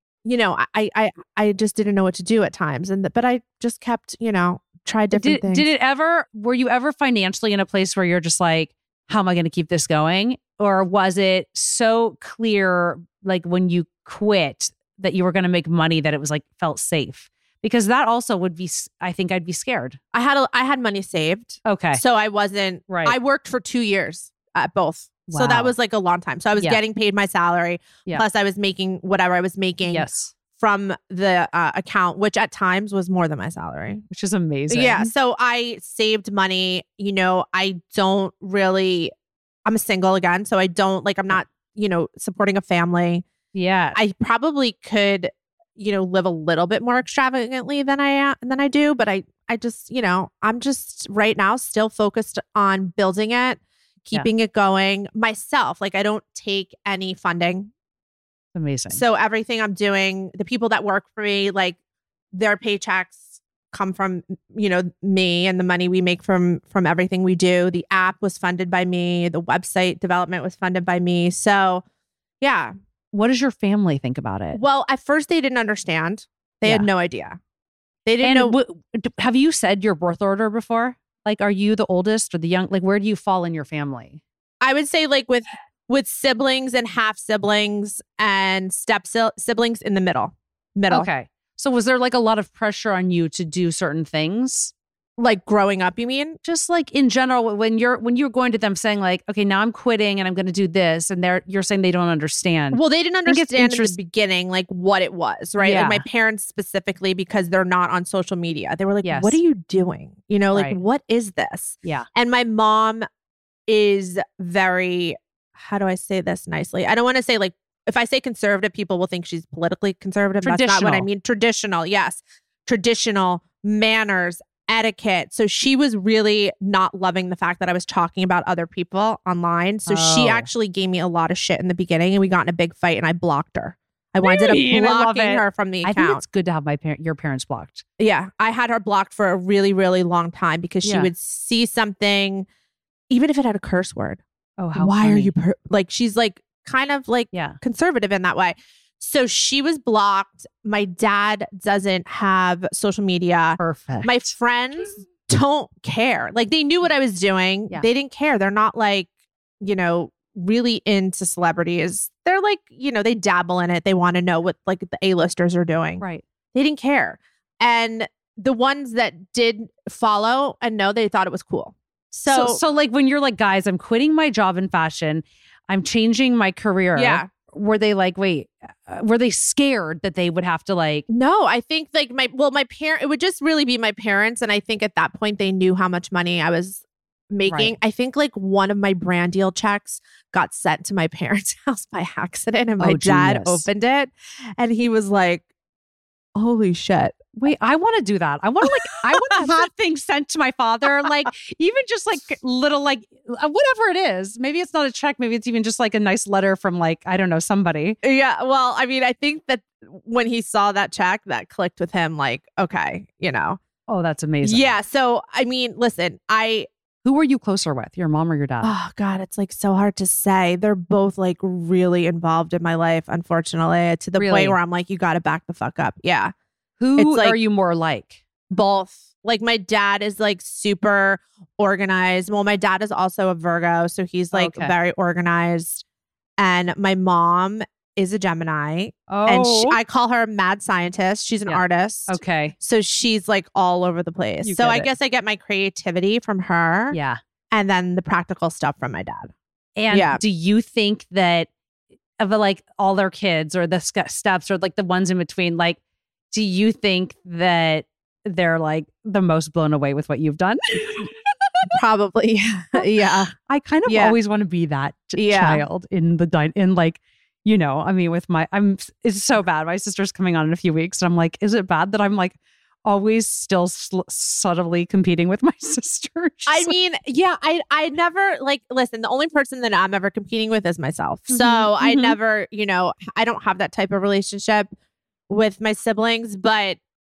Speaker 4: I just didn't know what to do at times, but I just kept, tried different things.
Speaker 3: Did it ever, were you ever financially in a place where you're just like, how am I going to keep this going? Or was it so clear, like when you quit, that you were going to make money that it was like felt safe? Because that also would be, I think I'd be scared.
Speaker 4: I had money saved.
Speaker 3: Okay.
Speaker 4: So I wasn't,
Speaker 3: Right.
Speaker 4: I worked for 2 years at both. So that
Speaker 3: Wow.
Speaker 4: was like a long time. So I was
Speaker 3: Yeah.
Speaker 4: getting paid my salary.
Speaker 3: Yeah.
Speaker 4: Plus I was making whatever I was making
Speaker 3: Yes.
Speaker 4: from the account, which at times was more than my salary.
Speaker 3: Which is amazing.
Speaker 4: Yeah. So I saved money. I'm single again. So I don't I'm not, supporting a family.
Speaker 3: Yeah.
Speaker 4: I probably could, live a little bit more extravagantly than I do, but I just, I'm just right now still focused on building it, keeping it going myself. Like, I don't take any funding.
Speaker 3: Amazing.
Speaker 4: So everything I'm doing, the people that work for me, like their paychecks come from, me and the money we make from everything we do. The app was funded by me. The website development was funded by me. So yeah.
Speaker 3: What does your family think about it?
Speaker 4: Well, at first they didn't understand. They had
Speaker 3: Yeah.
Speaker 4: no idea. They didn't know.
Speaker 3: Have you said your birth order before? Like, are you the oldest or the young? Like, where do you fall in your family?
Speaker 4: I would say like with siblings and half siblings and siblings in the middle.
Speaker 3: Okay. So was there like a lot of pressure on you to do certain things?
Speaker 4: Like growing up, you mean?
Speaker 3: Just like in general, when you're going to them saying like, okay, now I'm quitting and I'm going to do this, and you're saying they don't understand.
Speaker 4: Well, they didn't understand in the beginning like what it was, right?
Speaker 3: Yeah.
Speaker 4: Like my parents specifically, because they're not on social media. They were like,
Speaker 3: Yes.
Speaker 4: what are you doing? You know, like
Speaker 3: Right.
Speaker 4: what is this?
Speaker 3: Yeah.
Speaker 4: And my mom is very, how do I say this nicely? I don't want to say like, if I say conservative, people will think she's politically conservative. That's not what I
Speaker 3: Traditional.
Speaker 4: mean. Traditional, yes. Traditional manners, etiquette. So she was really not loving the fact that I was talking about other people online. So she
Speaker 3: Oh.
Speaker 4: actually gave me a lot of shit in the beginning, and we got in a big fight and I blocked her. I wound up
Speaker 3: Really? I love
Speaker 4: blocking
Speaker 3: it.
Speaker 4: her from the
Speaker 3: I
Speaker 4: account.
Speaker 3: think it's good to have your parents blocked.
Speaker 4: Yeah, I had her blocked for a really, really long time because she
Speaker 3: Yeah.
Speaker 4: would see something, even if it had a curse word.
Speaker 3: Oh, how
Speaker 4: Why are
Speaker 3: funny.
Speaker 4: you like? She's like kind of like
Speaker 3: Yeah.
Speaker 4: conservative in that way. So she was blocked. My dad doesn't have social media.
Speaker 3: Perfect.
Speaker 4: My friends don't care. Like they knew what I was doing.
Speaker 3: Yeah.
Speaker 4: They didn't care. They're not like, really into celebrities. They're like, they dabble in it. They want to know what like the A-listers are doing.
Speaker 3: Right.
Speaker 4: They didn't care. And the ones that did follow and know, they thought it was cool. So
Speaker 3: like when you're like, guys, I'm quitting my job in fashion, I'm changing my career.
Speaker 4: yeah.
Speaker 3: Were they like, wait, were they scared that they would have to like,
Speaker 4: No, I think like my parent, it would just really be my parents. And I think at that point they knew how much money I was making.
Speaker 3: Right.
Speaker 4: I think like one of my brand deal checks got sent to my parents' house by accident, and my
Speaker 3: Oh,
Speaker 4: dad
Speaker 3: genius.
Speaker 4: opened it and he was like, holy shit.
Speaker 3: wait, I want to do that. I want to have things sent to my father, like even just like little, like whatever it is. Maybe it's not a check. Maybe it's even just like a nice letter from like, I don't know, somebody.
Speaker 4: Yeah. Well, I mean, I think that when he saw that check, that clicked with him like, okay,
Speaker 3: Oh, that's amazing.
Speaker 4: Yeah. So, I mean, listen,
Speaker 3: Who were you closer with, your mom or your dad?
Speaker 4: oh God, it's like so hard to say. They're both like really involved in my life, unfortunately, to the
Speaker 3: Really?
Speaker 4: point where I'm like, you got to back the fuck up. Yeah.
Speaker 3: Who
Speaker 4: it's like-
Speaker 3: are you more like?
Speaker 4: Both. Like my dad is like super organized. Well, my dad is also a Virgo, so he's like
Speaker 3: Okay.
Speaker 4: very organized. And my mom is a Gemini.
Speaker 3: Oh,
Speaker 4: And I call her a mad scientist. She's an
Speaker 3: Yeah.
Speaker 4: artist.
Speaker 3: okay.
Speaker 4: So she's like all over the place.
Speaker 3: You
Speaker 4: So
Speaker 3: get
Speaker 4: I
Speaker 3: it.
Speaker 4: guess I get my creativity from her
Speaker 3: Yeah.
Speaker 4: and then the practical stuff from my dad.
Speaker 3: And
Speaker 4: Yeah.
Speaker 3: do you think that of like all their kids or the steps or like the ones in between, like, do you think that they're like the most blown away with what you've done?
Speaker 4: Probably. Yeah.
Speaker 3: I kind of
Speaker 4: Yeah.
Speaker 3: always want to be that
Speaker 4: Yeah.
Speaker 3: child in in like, I mean, with it's so bad. My sister's coming on in a few weeks, and I'm like, is it bad that I'm like always still subtly competing with my sister?
Speaker 4: I mean, yeah, I never like, listen, the only person that I'm ever competing with is myself. So I
Speaker 3: mhm.
Speaker 4: never, I don't have that type of relationship with my siblings, but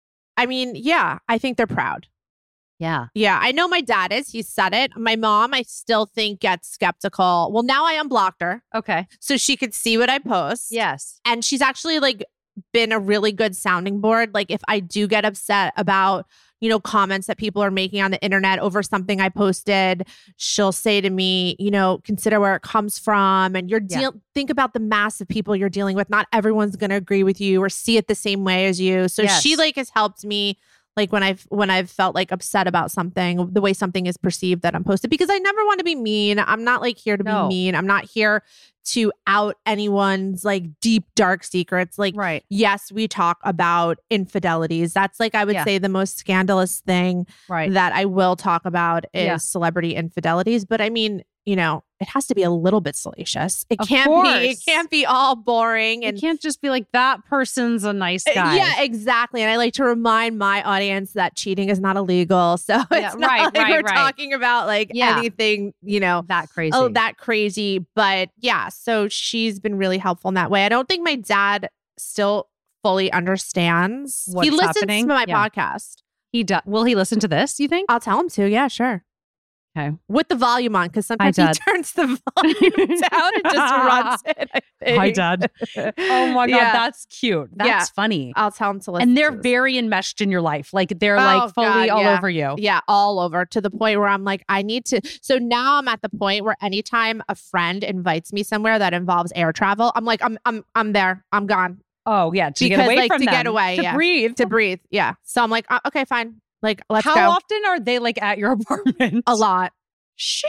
Speaker 4: I mean, yeah, I think they're proud.
Speaker 3: Yeah.
Speaker 4: Yeah, I know my dad is. He said it. My mom, I still think gets skeptical. Well, now I unblocked her
Speaker 3: Okay.
Speaker 4: so she could see what I post.
Speaker 3: Yes.
Speaker 4: And she's actually like been a really good sounding board. Like if I do get upset about, comments that people are making on the internet over something I posted, she'll say to me, consider where it comes from. And think about the mass of people you're dealing with. Not everyone's going to agree with you or see it the same way as you. So
Speaker 3: Yes.
Speaker 4: she like has helped me. Like when I've felt like upset about something, the way something is perceived that I'm posted, because I never want to be mean. I'm not like here to
Speaker 3: No.
Speaker 4: be mean. I'm not here to out anyone's like deep, dark secrets. Like,
Speaker 3: Right.
Speaker 4: yes, we talk about infidelities. That's like, I would
Speaker 3: Yeah.
Speaker 4: say the most scandalous thing
Speaker 3: Right.
Speaker 4: that I will talk about is
Speaker 3: Yeah.
Speaker 4: celebrity infidelities. But I mean, it has to be a little bit salacious. It
Speaker 3: Of
Speaker 4: can't
Speaker 3: course.
Speaker 4: be all boring.
Speaker 3: You
Speaker 4: And
Speaker 3: can't just be like, that person's a nice guy.
Speaker 4: yeah, exactly. And I like to remind my audience that cheating is not illegal. So it's not
Speaker 3: right,
Speaker 4: like
Speaker 3: right,
Speaker 4: we're
Speaker 3: right.
Speaker 4: talking about like
Speaker 3: Yeah.
Speaker 4: anything,
Speaker 3: That crazy.
Speaker 4: oh, that crazy. But yeah, so she's been really helpful in that way. I don't think my dad still fully understands.
Speaker 3: What's
Speaker 4: he listens
Speaker 3: happening?
Speaker 4: to my
Speaker 3: Yeah.
Speaker 4: podcast.
Speaker 3: He does. Will he listen to this, you think?
Speaker 4: I'll tell him to. Yeah, sure.
Speaker 3: Okay.
Speaker 4: With the volume on, because sometimes
Speaker 3: Hi,
Speaker 4: he
Speaker 3: Dad.
Speaker 4: turns the volume down and just runs it. I think.
Speaker 3: Hi, Dad. Oh my God.
Speaker 4: Yeah.
Speaker 3: That's cute. That's
Speaker 4: Yeah.
Speaker 3: funny.
Speaker 4: I'll tell him to listen.
Speaker 3: And they're
Speaker 4: to this.
Speaker 3: very enmeshed in your life. Like they're
Speaker 4: Oh,
Speaker 3: like fully
Speaker 4: God,
Speaker 3: all
Speaker 4: yeah.
Speaker 3: over you.
Speaker 4: Yeah, all over, to the point where I'm like, I need to. So now I'm at the point where anytime a friend invites me somewhere that involves air travel, I'm like, I'm there. I'm gone
Speaker 3: Oh, yeah. To get
Speaker 4: Because,
Speaker 3: away
Speaker 4: like,
Speaker 3: from
Speaker 4: to
Speaker 3: them.
Speaker 4: get away,
Speaker 3: To
Speaker 4: yeah.
Speaker 3: breathe.
Speaker 4: to breathe. Yeah. So I'm like, okay, fine. Like, let's
Speaker 3: How
Speaker 4: go.
Speaker 3: often are they like at your apartment?
Speaker 4: A lot.
Speaker 3: Shit.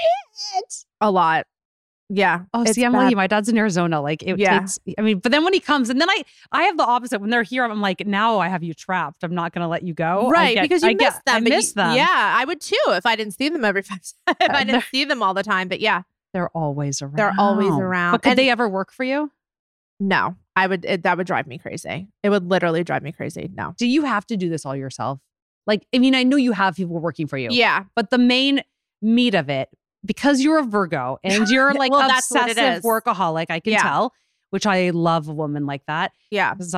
Speaker 4: A lot. Yeah.
Speaker 3: Oh,
Speaker 4: it's
Speaker 3: see, I'm
Speaker 4: bad.
Speaker 3: with you. My dad's in Arizona. Like it
Speaker 4: Yeah.
Speaker 3: takes, I mean, but then when he comes and then I have the opposite. When they're here, I'm like, now I have you trapped. I'm not going to let you go.
Speaker 4: Right. Because you miss them.
Speaker 3: I miss them.
Speaker 4: Yeah. I would too if I didn't see them every 5 seconds. If I didn't see them all the time. But yeah,
Speaker 3: They're always around.
Speaker 4: they're always around.
Speaker 3: But could
Speaker 4: And-
Speaker 3: they ever work for you?
Speaker 4: No, that would drive me crazy. It would literally drive me crazy. No.
Speaker 3: Do you have to do this all yourself? Like, I mean, I know you have people working for you.
Speaker 4: Yeah.
Speaker 3: But the main meat of it, because you're a Virgo and you're like
Speaker 4: Well, that's what it
Speaker 3: obsessive
Speaker 4: is.
Speaker 3: workaholic, I can
Speaker 4: Yeah.
Speaker 3: tell, which I love a woman like that
Speaker 4: Yeah.
Speaker 3: because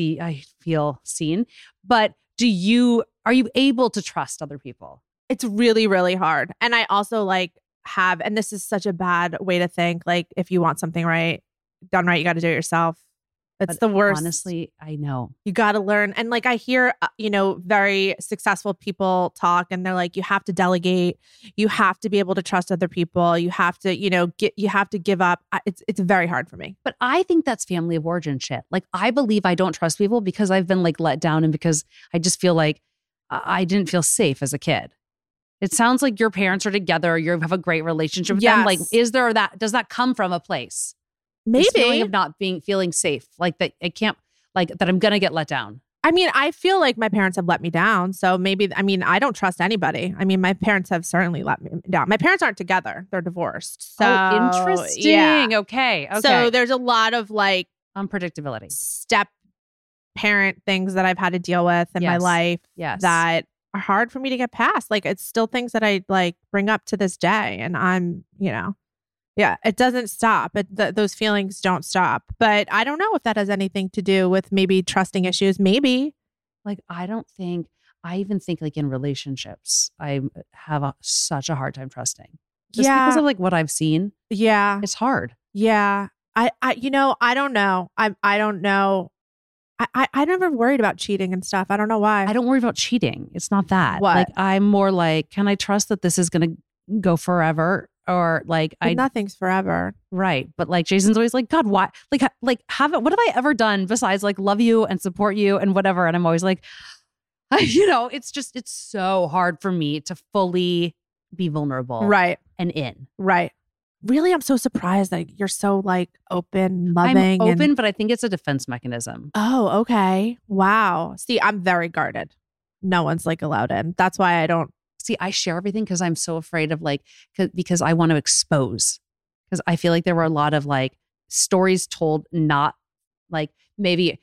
Speaker 3: I feel seen. But are you able to trust other people?
Speaker 4: It's really, really hard. And I also and this is such a bad way to think. Like, if you want something done right, you got to do it yourself. It's
Speaker 3: But
Speaker 4: the worst.
Speaker 3: Honestly, I know.
Speaker 4: You got to learn. And I hear, very successful people talk and they're like, you have to delegate. You have to be able to trust other people. You have to, you have to give up. It's very hard for me.
Speaker 3: But I think that's family of origin shit. Like, I believe I don't trust people because I've been like let down and because I just feel like I didn't feel safe as a kid. It sounds like your parents are together. You have a great relationship with them. Like, does that come from a place? This feeling
Speaker 4: Maybe.
Speaker 3: of not feeling safe, like that I can't, like that I'm gonna get let down.
Speaker 4: I mean, I feel like my parents have let me down. So maybe, I don't trust anybody. I mean, my parents have certainly let me down. My parents aren't together. They're divorced. So,
Speaker 3: interesting.
Speaker 4: Yeah.
Speaker 3: Okay.
Speaker 4: So there's a lot of
Speaker 3: unpredictability.
Speaker 4: step parent things that I've had to deal with in my
Speaker 3: Yes.
Speaker 4: life
Speaker 3: Yes.
Speaker 4: that are hard for me to get past. Like, it's still things that I bring up to this day. And I'm, yeah, it doesn't stop. Those feelings don't stop. But I don't know if that has anything to do with maybe trusting issues. Maybe.
Speaker 3: Like, I even think like in relationships, I have such a hard time trusting. Just because of like what I've seen.
Speaker 4: Yeah.
Speaker 3: It's hard.
Speaker 4: Yeah. I don't know. I don't know. I never worried about cheating and stuff. I don't know why.
Speaker 3: I don't worry about cheating. It's not that.
Speaker 4: What?
Speaker 3: Like, I'm more like, can I trust that this is going to go forever? Or like,
Speaker 4: But nothing's forever.
Speaker 3: Right. But like, Jason's always like, God, why? Like what have I ever done besides like love you and support you and whatever? And I'm always like, it's so hard for me to fully be vulnerable.
Speaker 4: Right.
Speaker 3: And in.
Speaker 4: Right. Really, I'm so surprised that you're so open, loving.
Speaker 3: I'm open, but I think it's a defense mechanism.
Speaker 4: Oh, okay. Wow. See, I'm very guarded. No one's allowed in. That's why I don't.
Speaker 3: See, I share everything because I'm so afraid of because I want to expose. Because I feel like there were a lot of stories told, not maybe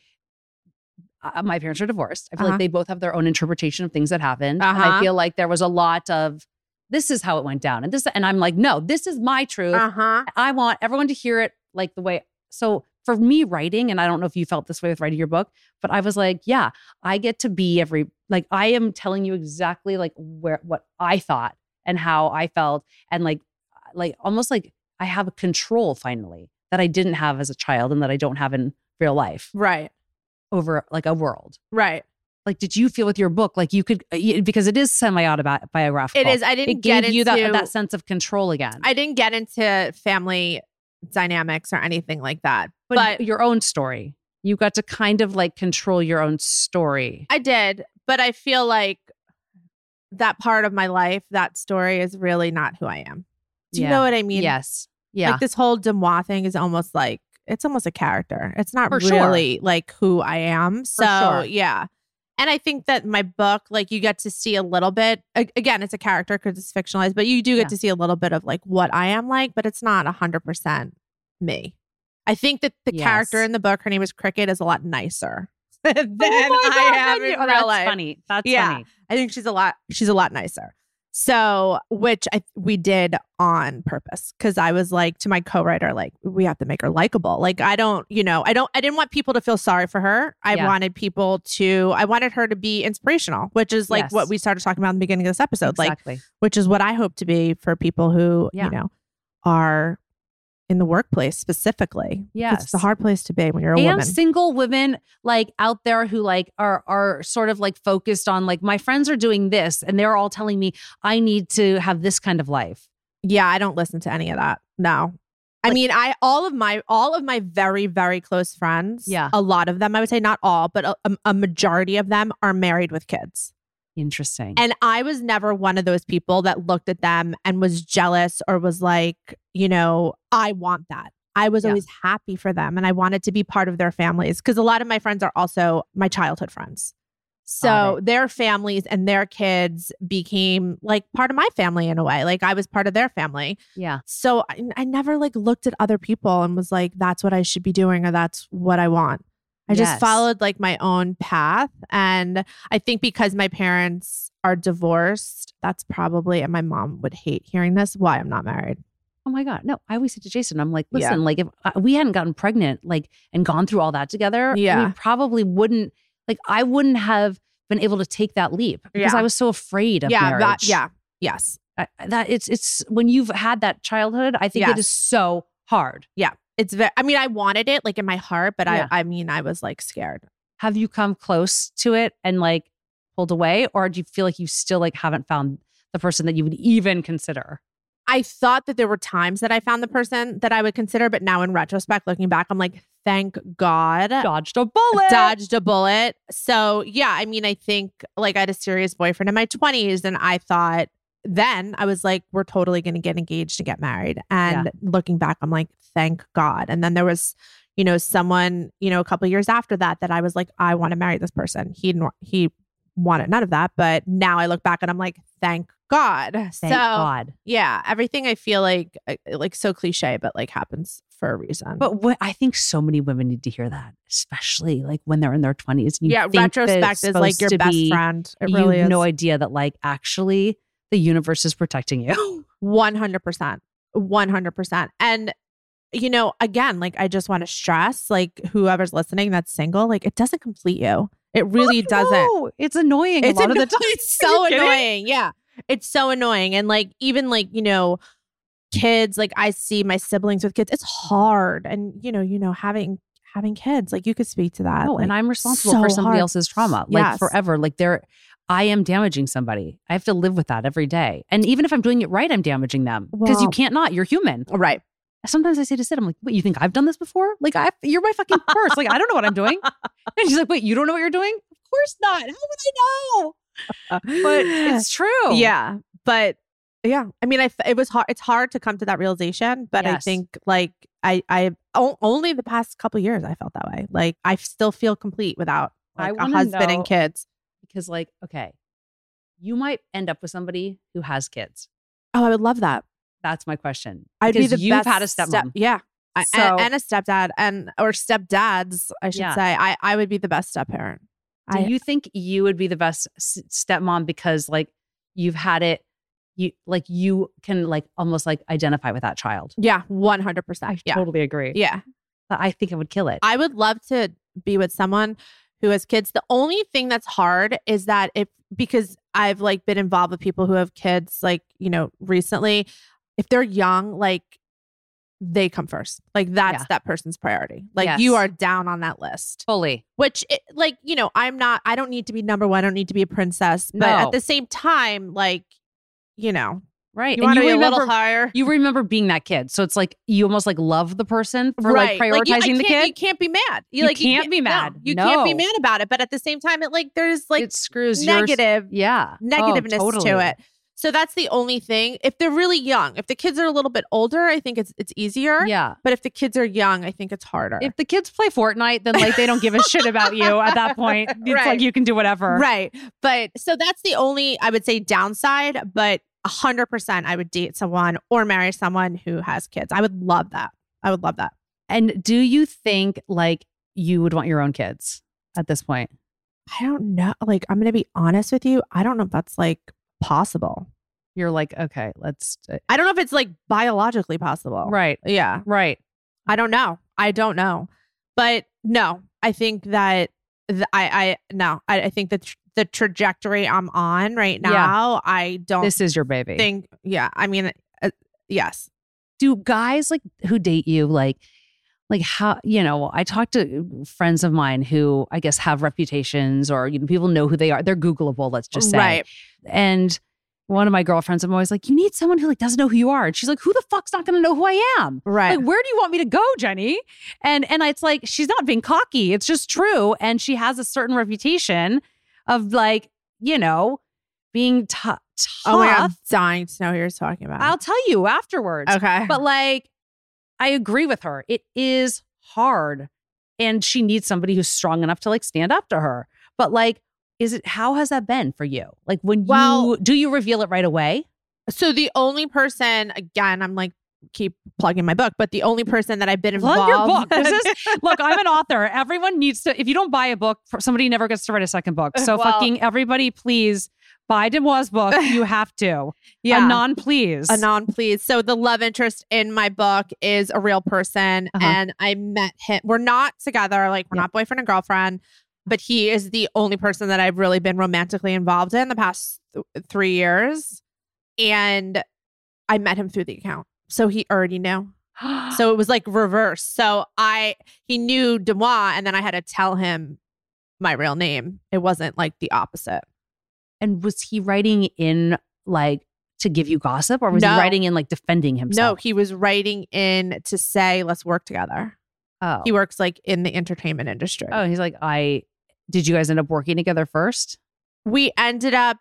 Speaker 3: my parents are divorced. I feel like they both have their own interpretation of things that happened. And I feel like there was a lot of, this is how it went down. And I'm like, no, this is my truth. I want everyone to hear it the way. So for me writing, and I don't know if you felt this way with writing your book, but I was like, yeah, I get to be I am telling you exactly what I thought and how I felt. And almost like I have a control finally that I didn't have as a child and that I don't have in real life.
Speaker 4: Right.
Speaker 3: Over a world.
Speaker 4: Right.
Speaker 3: Did you feel with your book, you could, because it is semi-autobiographical.
Speaker 4: It is. I didn't
Speaker 3: it gave
Speaker 4: get
Speaker 3: you
Speaker 4: into
Speaker 3: that sense of control again.
Speaker 4: I didn't get into family dynamics or anything like that.
Speaker 3: But your own story, you got to kind of control your own story.
Speaker 4: I did. But I feel like that part of my life, that story is really not who I am. Do you know what I mean?
Speaker 3: Yes. Yeah.
Speaker 4: This whole Demois thing is almost it's almost a character. It's not
Speaker 3: For
Speaker 4: really who I am. So
Speaker 3: sure.
Speaker 4: yeah. And I think that my book, you get to see a little bit, again, it's a character because it's fictionalized, but you do get to see a little bit of what I am like, but it's not 100% me. I think that the character in the book, her name is Cricket, is a lot nicer than I am in real
Speaker 3: that's
Speaker 4: life.
Speaker 3: funny. That's funny.
Speaker 4: I think she's a lot nicer. So, which we did on purpose because I was to my co-writer, we have to make her likable. I didn't want people to feel sorry for her. I wanted her to be inspirational, which is what we started talking about in the beginning of this episode.
Speaker 3: Exactly.
Speaker 4: Which is what I hope to be for people who, are in the workplace specifically.
Speaker 3: Yes.
Speaker 4: It's a hard place to be when you're a woman.
Speaker 3: And single women out there who are sort of focused on my friends are doing this and they're all telling me I need to have this kind of life.
Speaker 4: Yeah, I don't listen to any of that. No. I mean, all of my very, very close friends, a lot of them, I would say not all, but a majority of them are married with kids.
Speaker 3: Interesting.
Speaker 4: And I was never one of those people that looked at them and was jealous or was like, I want that. I was always happy for them and I wanted to be part of their families because a lot of my friends are also my childhood friends. So their families and their kids became like part of my family in a way. Like I was part of their family.
Speaker 3: Yeah.
Speaker 4: So I never like looked at other people and was like, that's what I should be doing or that's what I want. I just followed like my own path. And I think because my parents are divorced, that's probably, and my mom would hate hearing this, why I'm not married.
Speaker 3: Oh my God. No, I always say to Jason, I'm like, listen, like if we hadn't gotten pregnant, like, and gone through all that together, we probably wouldn't, like, I wouldn't have been able to take that leap because I was so afraid of marriage.
Speaker 4: Yes.
Speaker 3: It's when you've had that childhood, I think it is so hard.
Speaker 4: Yeah. It's very, I mean, I wanted it like in my heart, but I mean, I was like scared.
Speaker 3: Have you come close to it and like pulled away? Or do you feel like you still like haven't found the person that you would even consider?
Speaker 4: I thought that there were times that I found the person that I would consider, but now in retrospect, looking back, I'm like, thank God.
Speaker 3: Dodged a bullet. So yeah, I mean, I think like I had a serious boyfriend in my 20s and I thought then I was like, we're totally going to get engaged and get married. And looking back, I'm like, thank God. And then there was, someone, a couple of years after that I was like, I want to marry this person. He wanted none of that. But now I look back and I'm like, thank God. Thank God.
Speaker 4: Yeah. Everything I feel like so cliche, but like happens for a reason.
Speaker 3: But I think so many women need to hear that, especially like when they're in their 20s.
Speaker 4: Retrospect is like your best friend. It really is.
Speaker 3: You have no idea that like actually the universe is protecting you.
Speaker 4: 100%. 100%. And, again, like I just want to stress, like whoever's listening that's single, like it doesn't complete you. It really doesn't.
Speaker 3: It's annoying. A lot of the time.
Speaker 4: It's so annoying. Yeah. It's so annoying. And like, even like, kids, like I see my siblings with kids, it's hard. And, having kids, like you could speak to that.
Speaker 3: Oh,
Speaker 4: like,
Speaker 3: and I'm responsible for somebody else's trauma, like forever. Like I am damaging somebody. I have to live with that every day. And even if I'm doing it right, I'm damaging them because you can't not. You're human.
Speaker 4: Right.
Speaker 3: Sometimes I say to Sid, I'm like, wait, you think I've done this before? Like you're my fucking purse. Like I don't know what I'm doing. And she's like, wait, you don't know what you're doing? Of course not. How would I know? But it's true.
Speaker 4: Yeah. But yeah, I mean, it was hard. It's hard to come to that realization, but I think like I only the past couple of years I felt that way. Like I still feel complete without like a husband and kids.
Speaker 3: Because like, okay, you might end up with somebody who has kids.
Speaker 4: Oh, I would love that.
Speaker 3: That's my question.
Speaker 4: I'd be the
Speaker 3: you've
Speaker 4: best
Speaker 3: had a stepmom.
Speaker 4: And a stepdad or stepdads, I should say. I would be the best step parent.
Speaker 3: Do you think you would be the best stepmom because like you've had it, you can like almost like identify with that child?
Speaker 4: Yeah, 100%.
Speaker 3: I totally agree.
Speaker 4: Yeah.
Speaker 3: But I think I would kill it.
Speaker 4: I would love to be with someone who has kids. The only thing that's hard is that because I've like been involved with people who have kids like, recently, if they're young, like they come first. Like that's that person's priority. Like you are down on that list.
Speaker 3: Fully.
Speaker 4: Which I don't need to be number one. I don't need to be a princess. But at the same time, like,
Speaker 3: right.
Speaker 4: You want to be a little higher.
Speaker 3: You remember being that kid. So it's like you almost like love the person for like prioritizing the kid.
Speaker 4: You can't be mad.
Speaker 3: You can't be mad.
Speaker 4: No, you can't be mad about it. But at the same time, it like there's like
Speaker 3: it screws
Speaker 4: negativeness
Speaker 3: totally.
Speaker 4: to it. So that's the only thing. If they're really young, if the kids are a little bit older, I think it's easier.
Speaker 3: Yeah.
Speaker 4: But if the kids are young, I think it's harder.
Speaker 3: If the kids play Fortnite, then like they don't give a shit about you at that point. It's like you can do whatever.
Speaker 4: Right. But so that's the only, I would say, downside. But 100% I would date someone or marry someone who has kids. I would love that.
Speaker 3: And do you think like you would want your own kids at this point?
Speaker 4: I don't know. Like, I'm going to be honest with you. I don't know if that's like possible.
Speaker 3: You're like, okay, let's.
Speaker 4: I don't know if it's like biologically possible.
Speaker 3: Right.
Speaker 4: Yeah.
Speaker 3: Right.
Speaker 4: I don't know. But no, I think that I think that the trajectory I'm on right now, I don't.
Speaker 3: This is your baby.
Speaker 4: Think. Yeah. I mean, yes.
Speaker 3: Do guys like who date you like how, I talk to friends of mine who I guess have reputations or, people know who they are. They're Googleable, let's just say. Right. And one of my girlfriends, I'm always like, you need someone who like doesn't know who you are. And she's like, who the fuck's not going to know who I am?
Speaker 4: Right.
Speaker 3: Like, where do you want me to go, Jenny? And it's like, she's not being cocky. It's just true. And she has a certain reputation of like, being tough.
Speaker 4: Oh my God, I'm dying to know who you're talking about.
Speaker 3: I'll tell you afterwards.
Speaker 4: Okay.
Speaker 3: But like, I agree with her. It is hard. And she needs somebody who's strong enough to like stand up to her. But like, how has that been for you? Like do you reveal it right away?
Speaker 4: So the only person, again, I'm like, keep plugging my book, but the only person that I've been involved.
Speaker 3: Plug your book. Look, I'm an author. Everyone needs to, if you don't buy a book, somebody never gets to write a second book. So fucking everybody, please buy Demois' book. You have to.
Speaker 4: Yeah.
Speaker 3: Anon, please.
Speaker 4: So the love interest in my book is a real person. And I met him. We're not together. Like we're not boyfriend and girlfriend, but he is the only person that I've really been romantically involved in the past 3 years. And I met him through the account. So he already knew. So it was like reverse. So he knew Demois, and then I had to tell him my real name. It wasn't like the opposite.
Speaker 3: And was he writing in like to give you gossip, or was he writing in like defending himself?
Speaker 4: No, he was writing in to say, let's work together.
Speaker 3: Oh.
Speaker 4: He works like in the entertainment industry.
Speaker 3: Oh, he's like, did you guys end up working together first?
Speaker 4: We ended up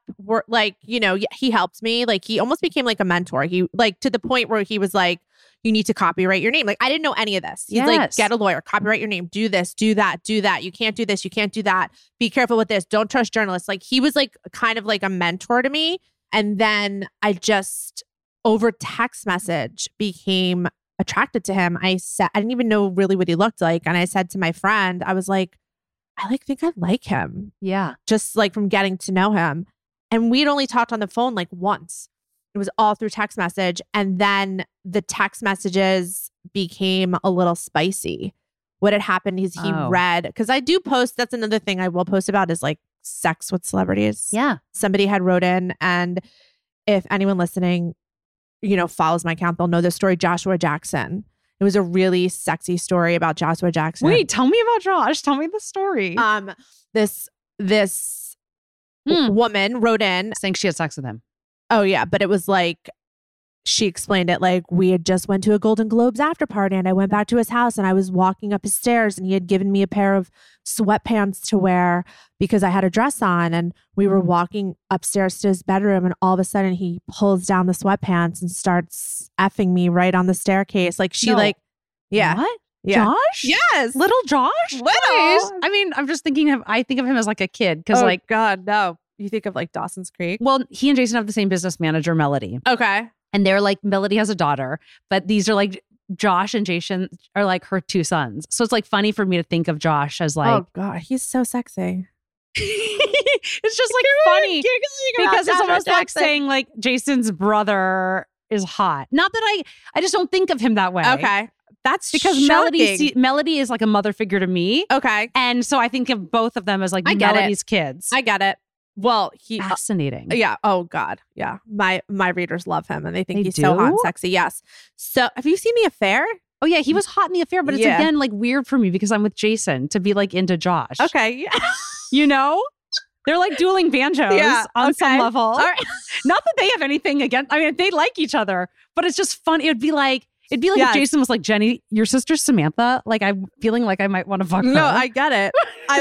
Speaker 4: he helped me. Like he almost became like a mentor. He like to the point where he was like, you need to copyright your name. Like I didn't know any of this. He's like, get a lawyer, copyright your name, do this, do that, do that. You can't do this. You can't do that. Be careful with this. Don't trust journalists. Like he was like kind of like a mentor to me. And then I just over text message became attracted to him. I didn't even know really what he looked like. And I said to my friend, I was like, I think I like him.
Speaker 3: Yeah.
Speaker 4: Just like from getting to know him. And we'd only talked on the phone like once. It was all through text message. And then the text messages became a little spicy. What had happened is he read, because I do post, that's another thing I will post about is like sex with celebrities.
Speaker 3: Yeah.
Speaker 4: Somebody had wrote in, and if anyone listening, follows my account, they'll know the story, Joshua Jackson. It was a really sexy story about Joshua Jackson.
Speaker 3: Wait, tell me about Josh. Tell me the story.
Speaker 4: This woman wrote in
Speaker 3: saying she had sex with him.
Speaker 4: Oh yeah, but it was like she explained it like we had just went to a Golden Globes after party, and I went back to his house, and I was walking up his stairs, and he had given me a pair of sweatpants to wear because I had a dress on, and we were walking upstairs to his bedroom, and all of a sudden he pulls down the sweatpants and starts effing me right on the staircase. Like yeah.
Speaker 3: What?
Speaker 4: Yeah.
Speaker 3: Josh?
Speaker 4: Yes.
Speaker 3: Little Josh?
Speaker 4: Little.
Speaker 3: Please. I mean, I'm just thinking I think of him as like a kid because
Speaker 4: God, no. You think of like Dawson's Creek?
Speaker 3: Well, he and Jason have the same business manager, Melody.
Speaker 4: Okay.
Speaker 3: And they're like, Melody has a daughter, but these are like Josh and Jason are like her two sons. So it's like funny for me to think of Josh as like,
Speaker 4: oh God, he's so sexy.
Speaker 3: It's just like funny because it's almost like saying like Jason's brother is hot. Not that I just don't think of him that way.
Speaker 4: Okay. That's
Speaker 3: because
Speaker 4: shocking.
Speaker 3: Melody is like a mother figure to me.
Speaker 4: Okay.
Speaker 3: And so I think of both of them as like Melody's kids.
Speaker 4: I get it. Well,
Speaker 3: fascinating.
Speaker 4: Yeah. Oh God. Yeah. My readers love him and they think he's so hot and sexy. Yes. So have you seen The Affair?
Speaker 3: Oh yeah, he was hot in The Affair, but it's again like weird for me because I'm with Jason to be like into Josh.
Speaker 4: Okay. Yeah.
Speaker 3: They're like dueling banjos on some level. All right. Not that they have anything against, I mean, they like each other, but it's just fun. It'd be like if Jason was like, Jenny, your sister Samantha, like I'm feeling like I might want to fuck her.
Speaker 4: No, I get it.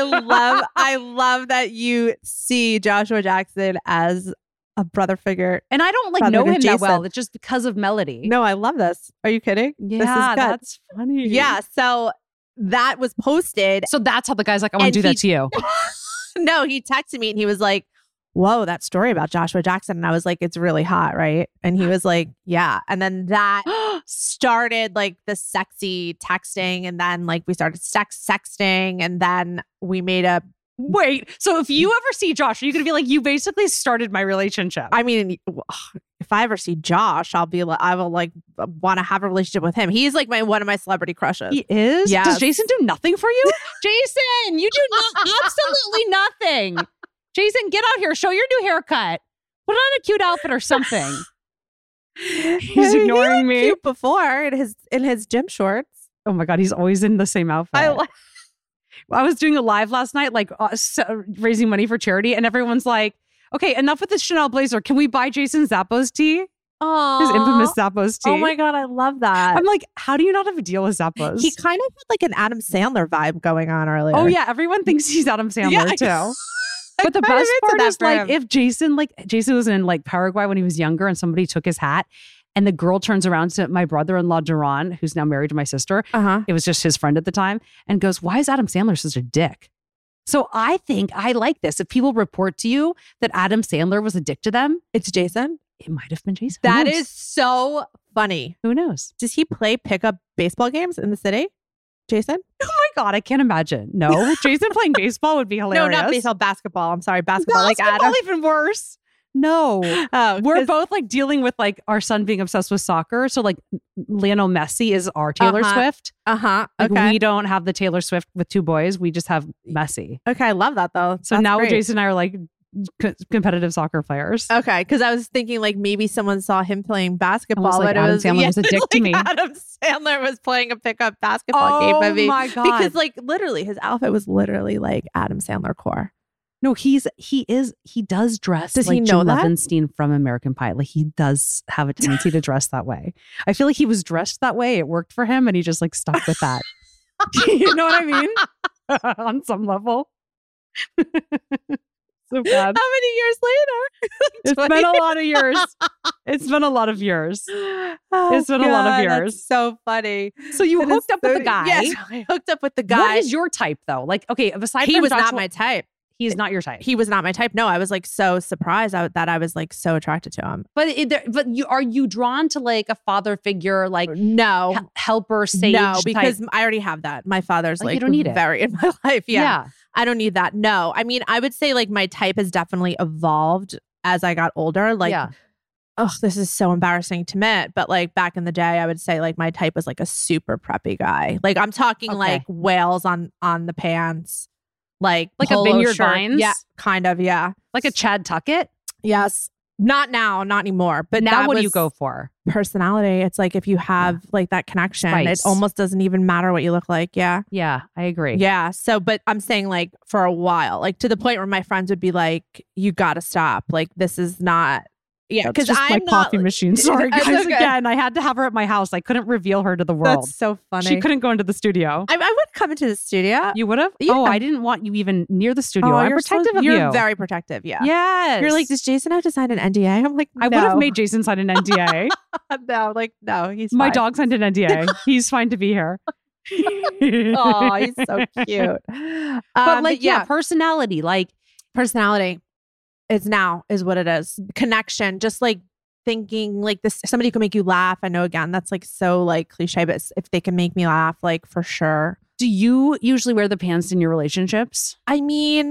Speaker 4: I love that you see Joshua Jackson as a brother figure.
Speaker 3: And I don't like know him that well. It's just because of Melody.
Speaker 4: No, I love this. Are you kidding?
Speaker 3: Yeah,
Speaker 4: this is good.
Speaker 3: That's funny.
Speaker 4: Yeah. So that was posted.
Speaker 3: So that's how the guy's like, I want to do that to you.
Speaker 4: No, he texted me and he was like, whoa, that story about Joshua Jackson. And I was like, it's really hot, right? And he was like, yeah. And then that started like the sexy texting. And then like we started sexting. And then we made a...
Speaker 3: Wait, so if you ever see Josh, are you going to be like, you basically started my relationship?
Speaker 4: I mean, if I ever see Josh, I will like want to have a relationship with him. He's like one of my celebrity crushes.
Speaker 3: He is?
Speaker 4: Yes.
Speaker 3: Does Jason do nothing for you? Jason, you do absolutely nothing. Jason, get out here. Show your new haircut. Put on a cute outfit or something. He's ignoring me.
Speaker 4: Cute before in his gym shorts.
Speaker 3: Oh my God, he's always in the same outfit. I was doing a live last night, like raising money for charity, and everyone's like, okay, enough with this Chanel blazer. Can we buy Jason Zappos tee?
Speaker 4: Oh,
Speaker 3: his infamous Zappos tee.
Speaker 4: Oh my God, I love that.
Speaker 3: I'm like, how do you not have a deal with Zappos?
Speaker 4: He kind of had like an Adam Sandler vibe going on earlier.
Speaker 3: Oh yeah, everyone thinks he's Adam Sandler too. But the
Speaker 4: kind of
Speaker 3: best
Speaker 4: into
Speaker 3: part
Speaker 4: that
Speaker 3: is
Speaker 4: for
Speaker 3: like
Speaker 4: him.
Speaker 3: if Jason was in like Paraguay when he was younger and somebody took his hat and the girl turns around to my brother-in-law, Duran, who's now married to my sister. It was just his friend at the time and goes, why is Adam Sandler such a dick? So I think I like this. If people report to you that Adam Sandler was a dick to them,
Speaker 4: It's Jason.
Speaker 3: it might have been Jason. Who
Speaker 4: That
Speaker 3: knows?
Speaker 4: is so funny.
Speaker 3: Who knows?
Speaker 4: Does he play pickup baseball games in the city? Jason?
Speaker 3: Oh my God, I can't imagine. No, Jason playing baseball would be hilarious.
Speaker 4: No, not baseball, basketball. I'm sorry, basketball. Like
Speaker 3: Basketball
Speaker 4: Adam.
Speaker 3: even worse. No.
Speaker 4: Oh,
Speaker 3: We're
Speaker 4: 'cause-
Speaker 3: both like dealing with like our son being obsessed with soccer. So like Lionel Messi is our Taylor
Speaker 4: Uh-huh.
Speaker 3: Swift.
Speaker 4: Like,
Speaker 3: Like we don't have the Taylor Swift with two boys. We just have Messi.
Speaker 4: Okay, I love that though.
Speaker 3: So
Speaker 4: That's
Speaker 3: now
Speaker 4: great.
Speaker 3: Jason and I are like competitive soccer players.
Speaker 4: Okay, because I was thinking like maybe someone saw him playing basketball.
Speaker 3: like
Speaker 4: and
Speaker 3: Adam
Speaker 4: it was,
Speaker 3: Sandler was a dick to
Speaker 4: like
Speaker 3: me.
Speaker 4: Adam Sandler was playing a pickup basketball game with me.
Speaker 3: my God.
Speaker 4: Because like literally his outfit was literally like Adam Sandler core.
Speaker 3: No, he does dress
Speaker 4: Does
Speaker 3: like
Speaker 4: he know
Speaker 3: Jim
Speaker 4: that?
Speaker 3: Levinstein from American Pie. Like he does have a tendency to dress that way. I feel like he was dressed that way. It worked for him and he just like stuck with that. You know what I mean? On some level. So bad.
Speaker 4: How many years later?
Speaker 3: It's been a lot of years. It's been a lot of years. It's been a lot of
Speaker 4: God,
Speaker 3: years.
Speaker 4: That's so funny.
Speaker 3: So you
Speaker 4: That is
Speaker 3: hooked up with
Speaker 4: so-
Speaker 3: the guy.
Speaker 4: Yes, I hooked up with the guy.
Speaker 3: What is your type though? Like, okay, aside
Speaker 4: he
Speaker 3: from
Speaker 4: was not
Speaker 3: Joshua-
Speaker 4: my type.
Speaker 3: He's not your type.
Speaker 4: He was not my type. No, I was like so surprised that I was like so attracted to him.
Speaker 3: But are you drawn to like a father figure, like
Speaker 4: No,
Speaker 3: helper, sage?
Speaker 4: no, because
Speaker 3: type?
Speaker 4: I already have that. My father's
Speaker 3: Like,
Speaker 4: like
Speaker 3: you don't need it.
Speaker 4: very in my life. Yeah.
Speaker 3: yeah.
Speaker 4: I don't need that. No, I mean, I would say like my type has definitely evolved as I got older. Like,
Speaker 3: yeah.
Speaker 4: oh, this is so embarrassing to admit, but like back in the day, I would say like my type was like a super preppy guy. Like I'm talking
Speaker 3: Okay.
Speaker 4: like whales on the pants, like
Speaker 3: Like a
Speaker 4: polo
Speaker 3: Vineyard
Speaker 4: shirt.
Speaker 3: Vines?
Speaker 4: Yeah, kind of. Yeah.
Speaker 3: Like a Chad Tuckett.
Speaker 4: Yes. Not now, not anymore. But
Speaker 3: Now,
Speaker 4: that
Speaker 3: what do you
Speaker 4: was
Speaker 3: go for?
Speaker 4: personality. It's like if you have like that connection,
Speaker 3: Spice.
Speaker 4: it almost doesn't even matter what you look like. Yeah.
Speaker 3: Yeah, I agree.
Speaker 4: Yeah. So, but I'm saying like for a while, like to the point where my friends would be like, you got to stop. Like, this is not. Yeah.
Speaker 3: That's
Speaker 4: Because
Speaker 3: just
Speaker 4: I'm
Speaker 3: my
Speaker 4: not.
Speaker 3: coffee machine. Sorry,
Speaker 4: It's
Speaker 3: guys.
Speaker 4: okay.
Speaker 3: Again, I had to have her at my house. I couldn't reveal her to the world.
Speaker 4: That's so funny.
Speaker 3: She couldn't go into the studio.
Speaker 4: I would come into the studio.
Speaker 3: You would have?
Speaker 4: Yeah.
Speaker 3: Oh, I didn't want you even near the studio.
Speaker 4: Oh,
Speaker 3: I'm
Speaker 4: you're
Speaker 3: protective of
Speaker 4: you're
Speaker 3: you.
Speaker 4: very protective. Yeah.
Speaker 3: Yes.
Speaker 4: You're like, does Jason have to sign an NDA? I'm like,
Speaker 3: I would have made Jason sign an NDA.
Speaker 4: no, like, no, he's
Speaker 3: My
Speaker 4: fine.
Speaker 3: dog signed an NDA. He's fine to be here.
Speaker 4: Oh, he's so cute.
Speaker 3: But like, yeah, personality. Like,
Speaker 4: personality is what it is. Connection, just like thinking like this, somebody can make you laugh. I know again, that's like so like cliche, but if they can make me laugh, like for sure.
Speaker 3: do you usually wear the pants in your relationships?
Speaker 4: I mean,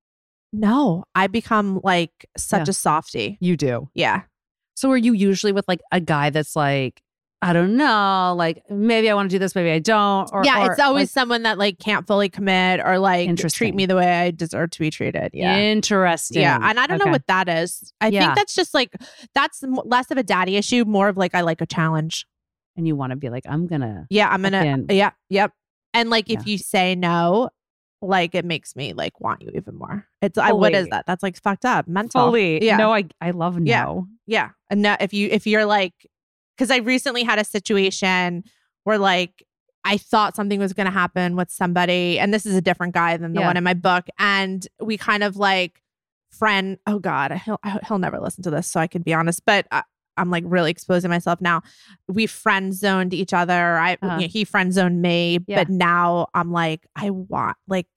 Speaker 4: no, I become like such a softie.
Speaker 3: You do.
Speaker 4: Yeah.
Speaker 3: So are you usually with like a guy that's like, I don't know, like maybe I want to do this, maybe I don't. Or
Speaker 4: It's always
Speaker 3: like,
Speaker 4: someone that like can't fully commit or like
Speaker 3: Interesting.
Speaker 4: treat me the way I deserve to be treated. Yeah.
Speaker 3: interesting.
Speaker 4: Yeah. And I don't know
Speaker 3: Okay.
Speaker 4: what that is. I
Speaker 3: Yeah.
Speaker 4: think that's just like, that's less of a daddy issue, more of like, I like a challenge.
Speaker 3: And you want to be like, I'm gonna.
Speaker 4: Yeah. I'm going
Speaker 3: Again.
Speaker 4: to, yeah. Yep. And like, if
Speaker 3: Yeah.
Speaker 4: you say no, like it makes me like want you even more. It's, what is
Speaker 3: Fully.
Speaker 4: that? That's like fucked up. Mental.
Speaker 3: Fully.
Speaker 4: Yeah.
Speaker 3: No, I love no.
Speaker 4: Yeah. Yeah. And no, if you're like, because I recently had a situation where like I thought something was going to happen with somebody, and this is a different guy than the
Speaker 3: Yeah.
Speaker 4: one in my book, and we kind of like friend. Oh God, he'll never listen to this, so I can be honest. But I'm like really exposing myself now. We friend zoned each other. He friend zoned me,
Speaker 3: Yeah.
Speaker 4: but now I'm like I want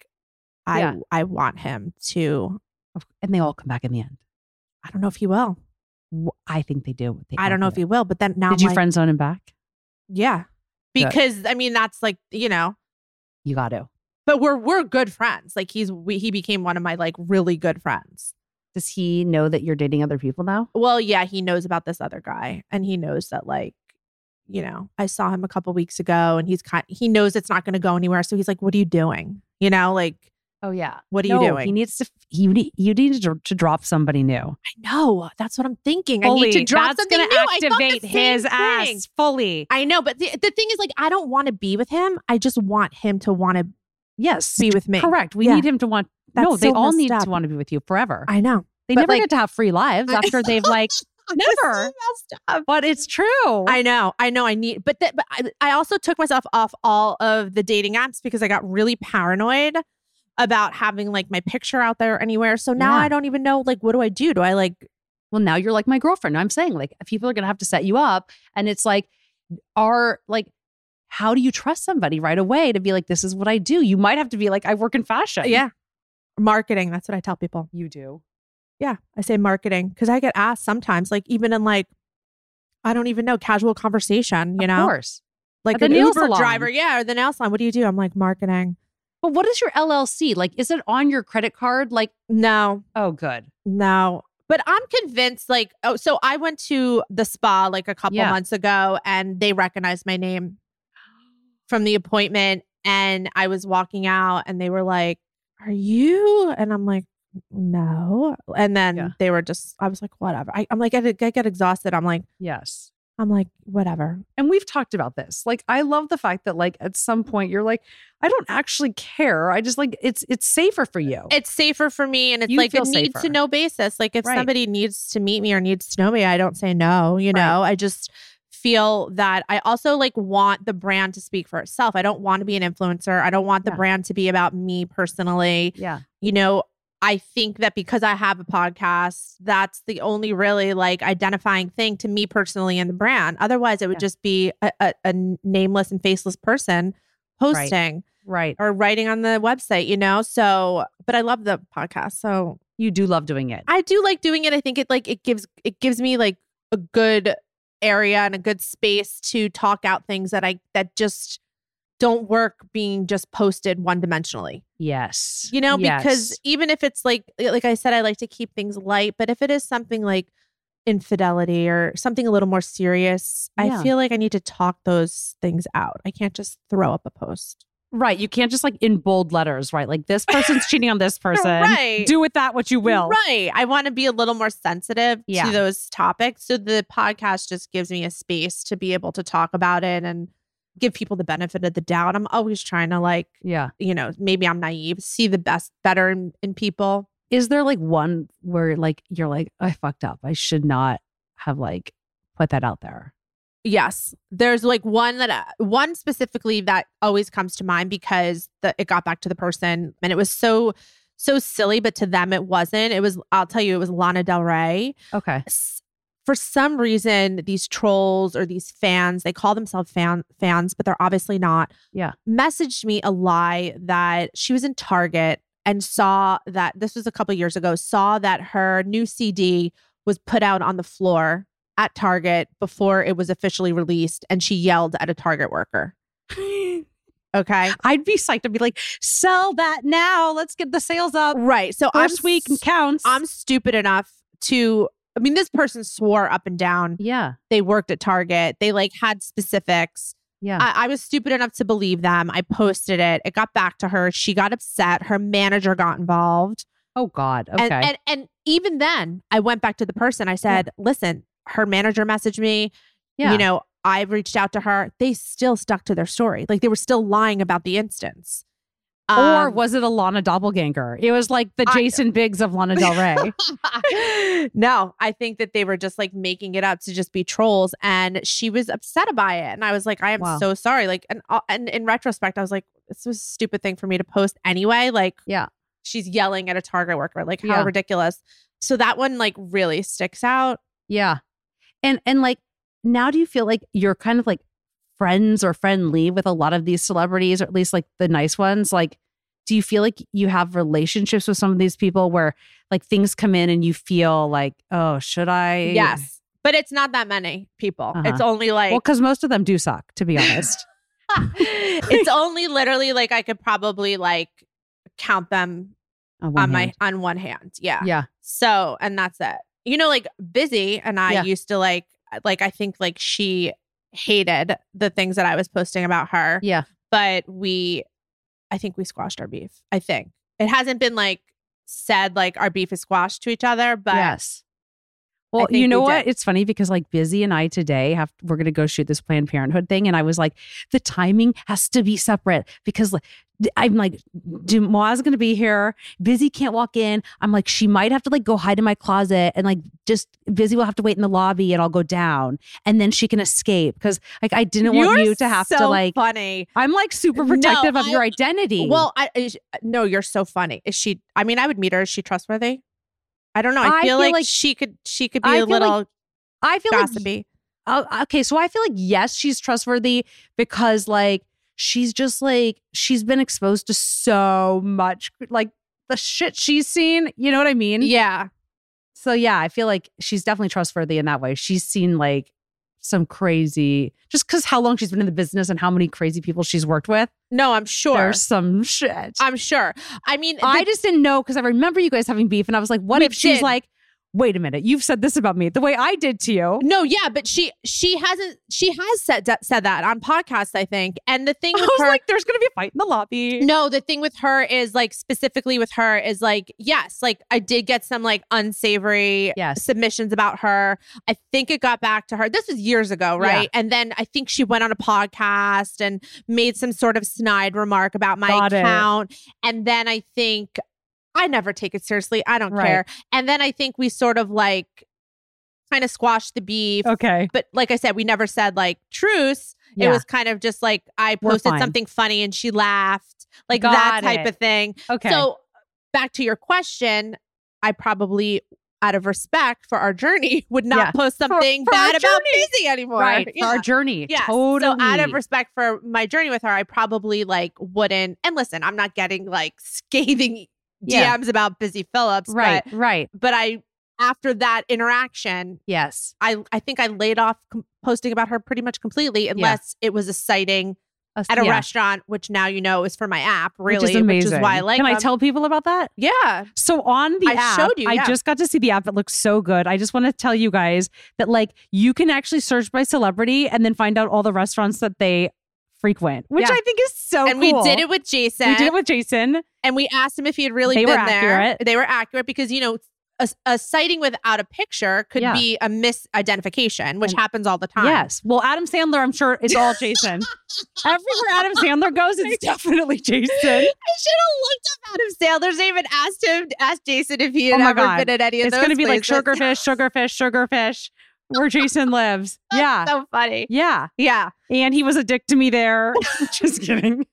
Speaker 3: Yeah.
Speaker 4: I want him to.
Speaker 3: And they all come back in the end.
Speaker 4: I don't know if he will.
Speaker 3: I think they do.
Speaker 4: I don't know if he will, but then now
Speaker 3: Did
Speaker 4: I'm
Speaker 3: you
Speaker 4: like,
Speaker 3: friend zone him back?
Speaker 4: yeah.
Speaker 3: Good.
Speaker 4: Because I mean that's like, you know,
Speaker 3: You got to.
Speaker 4: but we're good friends. Like he became one of my like really good friends.
Speaker 3: Does he know that you're dating other people now?
Speaker 4: Well, yeah, he knows about this other guy, and he knows that like, you know, I saw him a couple weeks ago, and he knows it's not going to go anywhere. So he's like, "What are you doing?" You know, like,
Speaker 3: Oh yeah.
Speaker 4: what are you doing?
Speaker 3: He needs to. You need to drop somebody new.
Speaker 4: I know. That's what I'm thinking.
Speaker 3: Fully.
Speaker 4: I need to drop
Speaker 3: That's
Speaker 4: something
Speaker 3: gonna
Speaker 4: new. I thought the
Speaker 3: activate
Speaker 4: same
Speaker 3: his
Speaker 4: thing.
Speaker 3: ass fully.
Speaker 4: I know, but the thing is, like, I don't want to be with him. I just want him to want to
Speaker 3: Yes.
Speaker 4: be with me.
Speaker 3: Correct. We
Speaker 4: Yeah.
Speaker 3: need him to want.
Speaker 4: That's
Speaker 3: no, they
Speaker 4: so
Speaker 3: all
Speaker 4: messed
Speaker 3: need
Speaker 4: up.
Speaker 3: to want to be with you forever.
Speaker 4: I know.
Speaker 3: They
Speaker 4: but,
Speaker 3: never
Speaker 4: like-
Speaker 3: get to have free lives after they've like never.
Speaker 4: messed up.
Speaker 3: But it's true.
Speaker 4: I know. I need, but I also took myself off all of the dating apps because I got really paranoid about having like my picture out there anywhere. So now
Speaker 3: Yeah.
Speaker 4: I don't even know, like, what do I do? Do I like,
Speaker 3: Well, now you're like my girlfriend. I'm saying like people are going to have to set you up. And it's like, how do you trust somebody right away to be like, this is what I do? You might have to be like, I work in fashion.
Speaker 4: yeah, marketing. That's what I tell people.
Speaker 3: You do.
Speaker 4: Yeah. I say marketing because I get asked sometimes, like even in like, I don't even know, casual conversation, you know?
Speaker 3: Of course.
Speaker 4: Like
Speaker 3: At the
Speaker 4: an
Speaker 3: nail
Speaker 4: Uber
Speaker 3: salon.
Speaker 4: driver. Yeah. Or the nail salon. What do you do? I'm like, marketing.
Speaker 3: But what is your LLC? Like, is it on your credit card? Like,
Speaker 4: No,
Speaker 3: oh, good.
Speaker 4: no. But I'm convinced, like, oh, so I went to the spa like a couple months ago and they recognized my name from the appointment. And I was walking out and they were like, are you? And I'm like, no. And then they were just, I was like, whatever. I'm like, I get exhausted. I'm like,
Speaker 3: Yes.
Speaker 4: whatever.
Speaker 3: And we've talked about this. Like, I love the fact that like at some point you're like, I don't actually care. I just like, it's safer for you.
Speaker 4: It's safer for me. And it's
Speaker 3: You
Speaker 4: like a
Speaker 3: feel
Speaker 4: need
Speaker 3: safer.
Speaker 4: to know basis. Like if
Speaker 3: Right.
Speaker 4: somebody needs to meet me or needs to know me, I don't say no, you know, I just feel that I also like want the brand to speak for itself. I don't want to be an influencer. I don't want the brand to be about me personally.
Speaker 3: Yeah.
Speaker 4: You know, I think that because I have a podcast, that's the only really like identifying thing to me personally in the brand. Otherwise, it would just be a nameless and faceless person posting
Speaker 3: Right.
Speaker 4: or writing on the website, you know? So, but I love the podcast. So
Speaker 3: You do love doing it.
Speaker 4: I do like doing it. I think it gives me like a good area and a good space to talk out things that just don't work being just posted one-dimensionally.
Speaker 3: Yes.
Speaker 4: You know,
Speaker 3: Yes.
Speaker 4: because even if it's like I said, I like to keep things light, but if it is something like infidelity or something a little more serious, I feel like I need to talk those things out. I can't just throw up a post.
Speaker 3: Right. You can't just like in bold letters, right? Like this person's cheating on this person.
Speaker 4: Right.
Speaker 3: Do with that what you will.
Speaker 4: Right. I want to be a little more sensitive to those topics. So the podcast just gives me a space to be able to talk about it and give people the benefit of the doubt. I'm always trying to like, you know, maybe I'm naive, see the better in people.
Speaker 3: Is there like one where like you're like, I fucked up. I should not have like put that out there?
Speaker 4: Yes. There's like one specifically that always comes to mind because it got back to the person and it was so silly, but to them it wasn't. I'll tell you, it was Lana Del Rey.
Speaker 3: Okay.
Speaker 4: For some reason, these trolls or these fans, they call themselves fans, but they're obviously not.
Speaker 3: Yeah.
Speaker 4: Messaged me a lie that she was in Target and saw that, this was a couple years ago, saw that her new CD was put out on the floor at Target before it was officially released. And she yelled at a Target worker. Okay.
Speaker 3: I'd be psyched. I'd be like, sell that now. Let's get the sales up.
Speaker 4: Right. So
Speaker 3: First week counts.
Speaker 4: I'm stupid enough to, I mean, this person swore up and down.
Speaker 3: Yeah.
Speaker 4: They worked at Target. They like had specifics.
Speaker 3: Yeah.
Speaker 4: I was stupid enough to believe them. I posted it. It got back to her. She got upset. Her manager got involved.
Speaker 3: Oh God. Okay.
Speaker 4: And even then I went back to the person. I said, listen, her manager messaged me.
Speaker 3: Yeah.
Speaker 4: You know, I've reached out to her. They still stuck to their story. Like they were still lying about the instance.
Speaker 3: Or was it a Lana doppelganger? It was like the Jason Biggs of Lana Del Rey.
Speaker 4: No, I think that they were just like making it up to just be trolls. And she was upset by it. And I was like, I am so sorry. Like, and in retrospect, I was like, this was a stupid thing for me to post anyway. Like, she's yelling at a Target worker. Like, how ridiculous. So that one like really sticks out.
Speaker 3: Yeah. And like, now do you feel like you're kind of like friends or friendly with a lot of these celebrities, or at least like the nice ones? Like, do you feel like you have relationships with some of these people where like things come in and you feel like, oh, should I?
Speaker 4: Yes. But it's not that many people. It's only like,
Speaker 3: well, because most of them do suck, to be honest.
Speaker 4: It's only literally like I could probably like count them on one hand. Yeah.
Speaker 3: Yeah.
Speaker 4: So, and that's it. You know, like Busy and I used to like I think like she hated the things that I was posting about her.
Speaker 3: Yeah.
Speaker 4: But I think we squashed our beef. I think it hasn't been like said like our beef is squashed to each other, but
Speaker 3: yes. Well,
Speaker 4: think
Speaker 3: you know
Speaker 4: we
Speaker 3: what?
Speaker 4: did.
Speaker 3: It's funny because like Busy and I today we're going to go shoot this Planned Parenthood thing. And I was like, the timing has to be separate because like, I'm like, Moa's going to be here. Busy can't walk in. I'm like, she might have to like go hide in my closet and like just Busy will have to wait in the lobby and I'll go down and then she can escape. Cause like, I didn't want you to have to like,
Speaker 4: funny.
Speaker 3: I'm like super protective of your identity.
Speaker 4: Well, no, you're so funny. Is she, I mean, I would meet her. Is she trustworthy? I don't know. I feel like she could be a little
Speaker 3: I feel
Speaker 4: gossipy.
Speaker 3: Okay. So I feel like, yes, she's trustworthy because like, she's just like, she's been exposed to so much, like the shit she's seen. You know what I mean?
Speaker 4: Yeah.
Speaker 3: So yeah, I feel like she's definitely trustworthy in that way. She's seen like some crazy, just because how long she's been in the business and how many crazy people she's worked with.
Speaker 4: No, I'm sure.
Speaker 3: There's some shit.
Speaker 4: I'm sure. I mean,
Speaker 3: I just didn't know because I remember you guys having beef and I was like, what if she's like, wait a minute, you've said this about me the way I did to you.
Speaker 4: No, yeah, but she has said that on podcasts, I think. And the thing with
Speaker 3: I was
Speaker 4: her,
Speaker 3: like, there's gonna be a fight in the lobby.
Speaker 4: No, the thing with her is like specifically with her is like, yes, like I did get some like unsavory submissions about her. I think it got back to her. This was years ago, right? Yeah. And then I think she went on a podcast and made some sort of snide remark about my account. And then I think I never take it seriously. I don't care. And then I think we sort of like kind of squashed the beef.
Speaker 3: Okay.
Speaker 4: But like I said, we never said like truce. Yeah. It was kind of just like I posted something funny and she laughed. Like that type of thing. Okay. So back to your question, I probably out of respect for our journey would not post something bad about Busy anymore.
Speaker 3: Right. For our journey.
Speaker 4: Yeah.
Speaker 3: Totally.
Speaker 4: So out of respect for my journey with her, I probably like wouldn't. And listen, I'm not getting like scathing DMs about Busy Phillips.
Speaker 3: Right.
Speaker 4: But I, after that interaction, I think I laid off posting about her pretty much completely, unless it was a sighting at a restaurant, which now you know is for my app, really,
Speaker 3: which is amazing.
Speaker 4: Which is why I like
Speaker 3: Can I tell people about that?
Speaker 4: Yeah.
Speaker 3: So on the app,
Speaker 4: showed you,
Speaker 3: I just got to see the app. It looks so good. I just want to tell you guys that like you can actually search by celebrity and then find out all the restaurants that they frequent, which I think is so
Speaker 4: and
Speaker 3: cool.
Speaker 4: We did it with Jason. And we asked him if he had really been there. They were accurate because, you know, a sighting without a picture could be a misidentification, which happens all the time.
Speaker 3: Yes. Well, Adam Sandler, I'm sure it's all Jason. Everywhere Adam Sandler goes, it's definitely Jason. I
Speaker 4: should have looked up Adam Sandler's name and asked Jason if he had ever been at any of those
Speaker 3: It's going to be
Speaker 4: places.
Speaker 3: like Sugarfish, where Jason lives.
Speaker 4: That's so funny.
Speaker 3: Yeah.
Speaker 4: Yeah.
Speaker 3: And he was a dick to me there. Just kidding.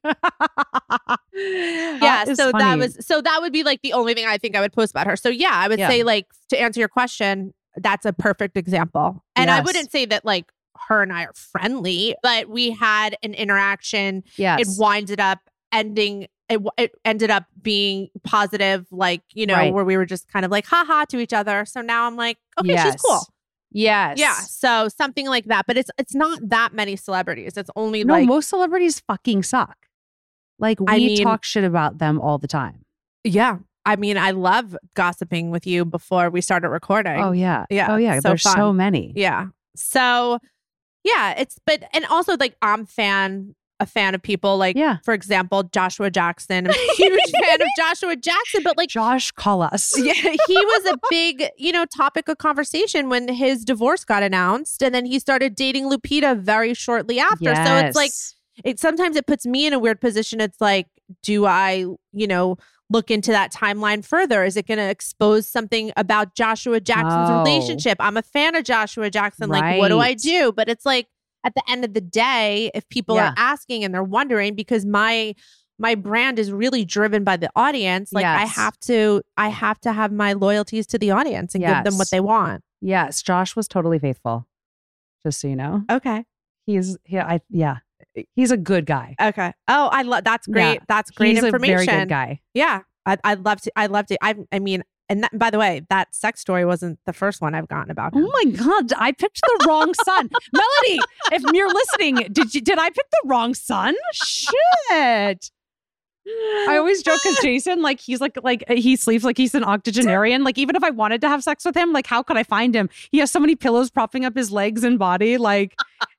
Speaker 4: So that would be like the only thing I think I would post about her. So yeah, I would say like to answer your question, that's a perfect example. And I wouldn't say that like her and I are friendly, but we had an interaction.
Speaker 3: Yes.
Speaker 4: It winded up ending. It ended up being positive, like, you know, where we were just kind of like haha to each other. So now I'm like, okay, she's cool.
Speaker 3: Yes.
Speaker 4: Yeah. So something like that. But it's not that many celebrities. It's only
Speaker 3: most celebrities fucking suck. Like we talk shit about them all the time.
Speaker 4: Yeah. I mean, I love gossiping with you before we started recording.
Speaker 3: Oh yeah.
Speaker 4: Yeah.
Speaker 3: Oh yeah.
Speaker 4: So
Speaker 3: There's
Speaker 4: fun.
Speaker 3: so many.
Speaker 4: Yeah. So yeah, and also like I'm a fan of people like, for example, Joshua Jackson. I'm a huge fan of Joshua Jackson, but like
Speaker 3: Josh, call us.
Speaker 4: Yeah, he was a big, topic of conversation when his divorce got announced, and then he started dating Lupita very shortly after.
Speaker 3: Yes.
Speaker 4: So it's like, sometimes it puts me in a weird position. It's like, do I, look into that timeline further? Is it going to expose something about Joshua Jackson's relationship? I'm a fan of Joshua Jackson. Like, what do I do? But it's like, at the end of the day, if people are asking and they're wondering, because my brand is really driven by the audience, like I have to have my loyalties to the audience and give them what they want.
Speaker 3: Yes, Josh was totally faithful. Just so you know.
Speaker 4: Okay.
Speaker 3: He's a good guy.
Speaker 4: Okay. Oh, I love that's great. Yeah. That's great information.
Speaker 3: He's a very good guy.
Speaker 4: Yeah. I'd love to. I mean, and by the way, that sex story wasn't the first one I've gotten about him.
Speaker 3: Oh my God, I picked the wrong son. Melody, if you're listening, did I pick the wrong son? Shit. I always joke because Jason, like he's like he sleeps like he's an octogenarian. Like even if I wanted to have sex with him, like how could I find him? He has so many pillows propping up his legs and body. Like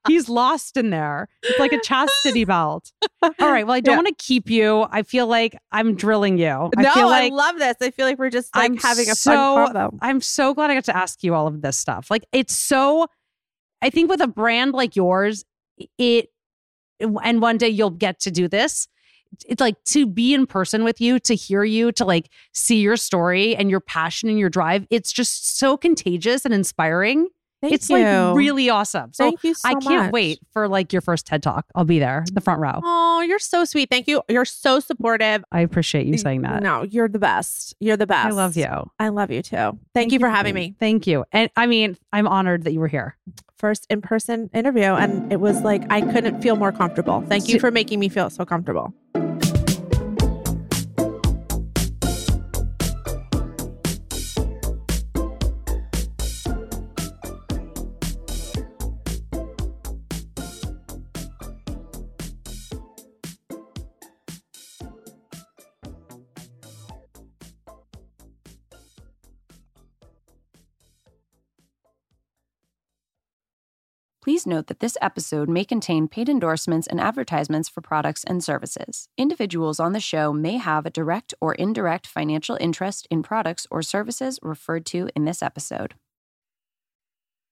Speaker 3: He's lost in there. It's like a chastity belt. All right. Well, I don't want to keep you. I feel like I'm drilling you.
Speaker 4: I love this. I feel like we're just like having a fun combo.
Speaker 3: I'm so glad I got to ask you all of this stuff. Like, it's so, I think with a brand like yours, and one day you'll get to do this. It's like to be in person with you, to hear you, to like see your story and your passion and your drive. It's just so contagious and inspiring. It's like really awesome. So
Speaker 4: thank you so much.
Speaker 3: I can't wait for like your first TED Talk. I'll be there, the front row.
Speaker 4: Oh, you're so sweet. Thank you. You're so supportive.
Speaker 3: I appreciate you saying that.
Speaker 4: No, you're the best. You're the best.
Speaker 3: I love you.
Speaker 4: I love you too. Thank you for having me.
Speaker 3: Thank you. And I mean, I'm honored that you were here.
Speaker 4: First in-person interview. And it was like, I couldn't feel more comfortable. Thank you for making me feel so comfortable.
Speaker 5: Please note that this episode may contain paid endorsements and advertisements for products and services. Individuals on the show may have a direct or indirect financial interest in products or services referred to in this episode.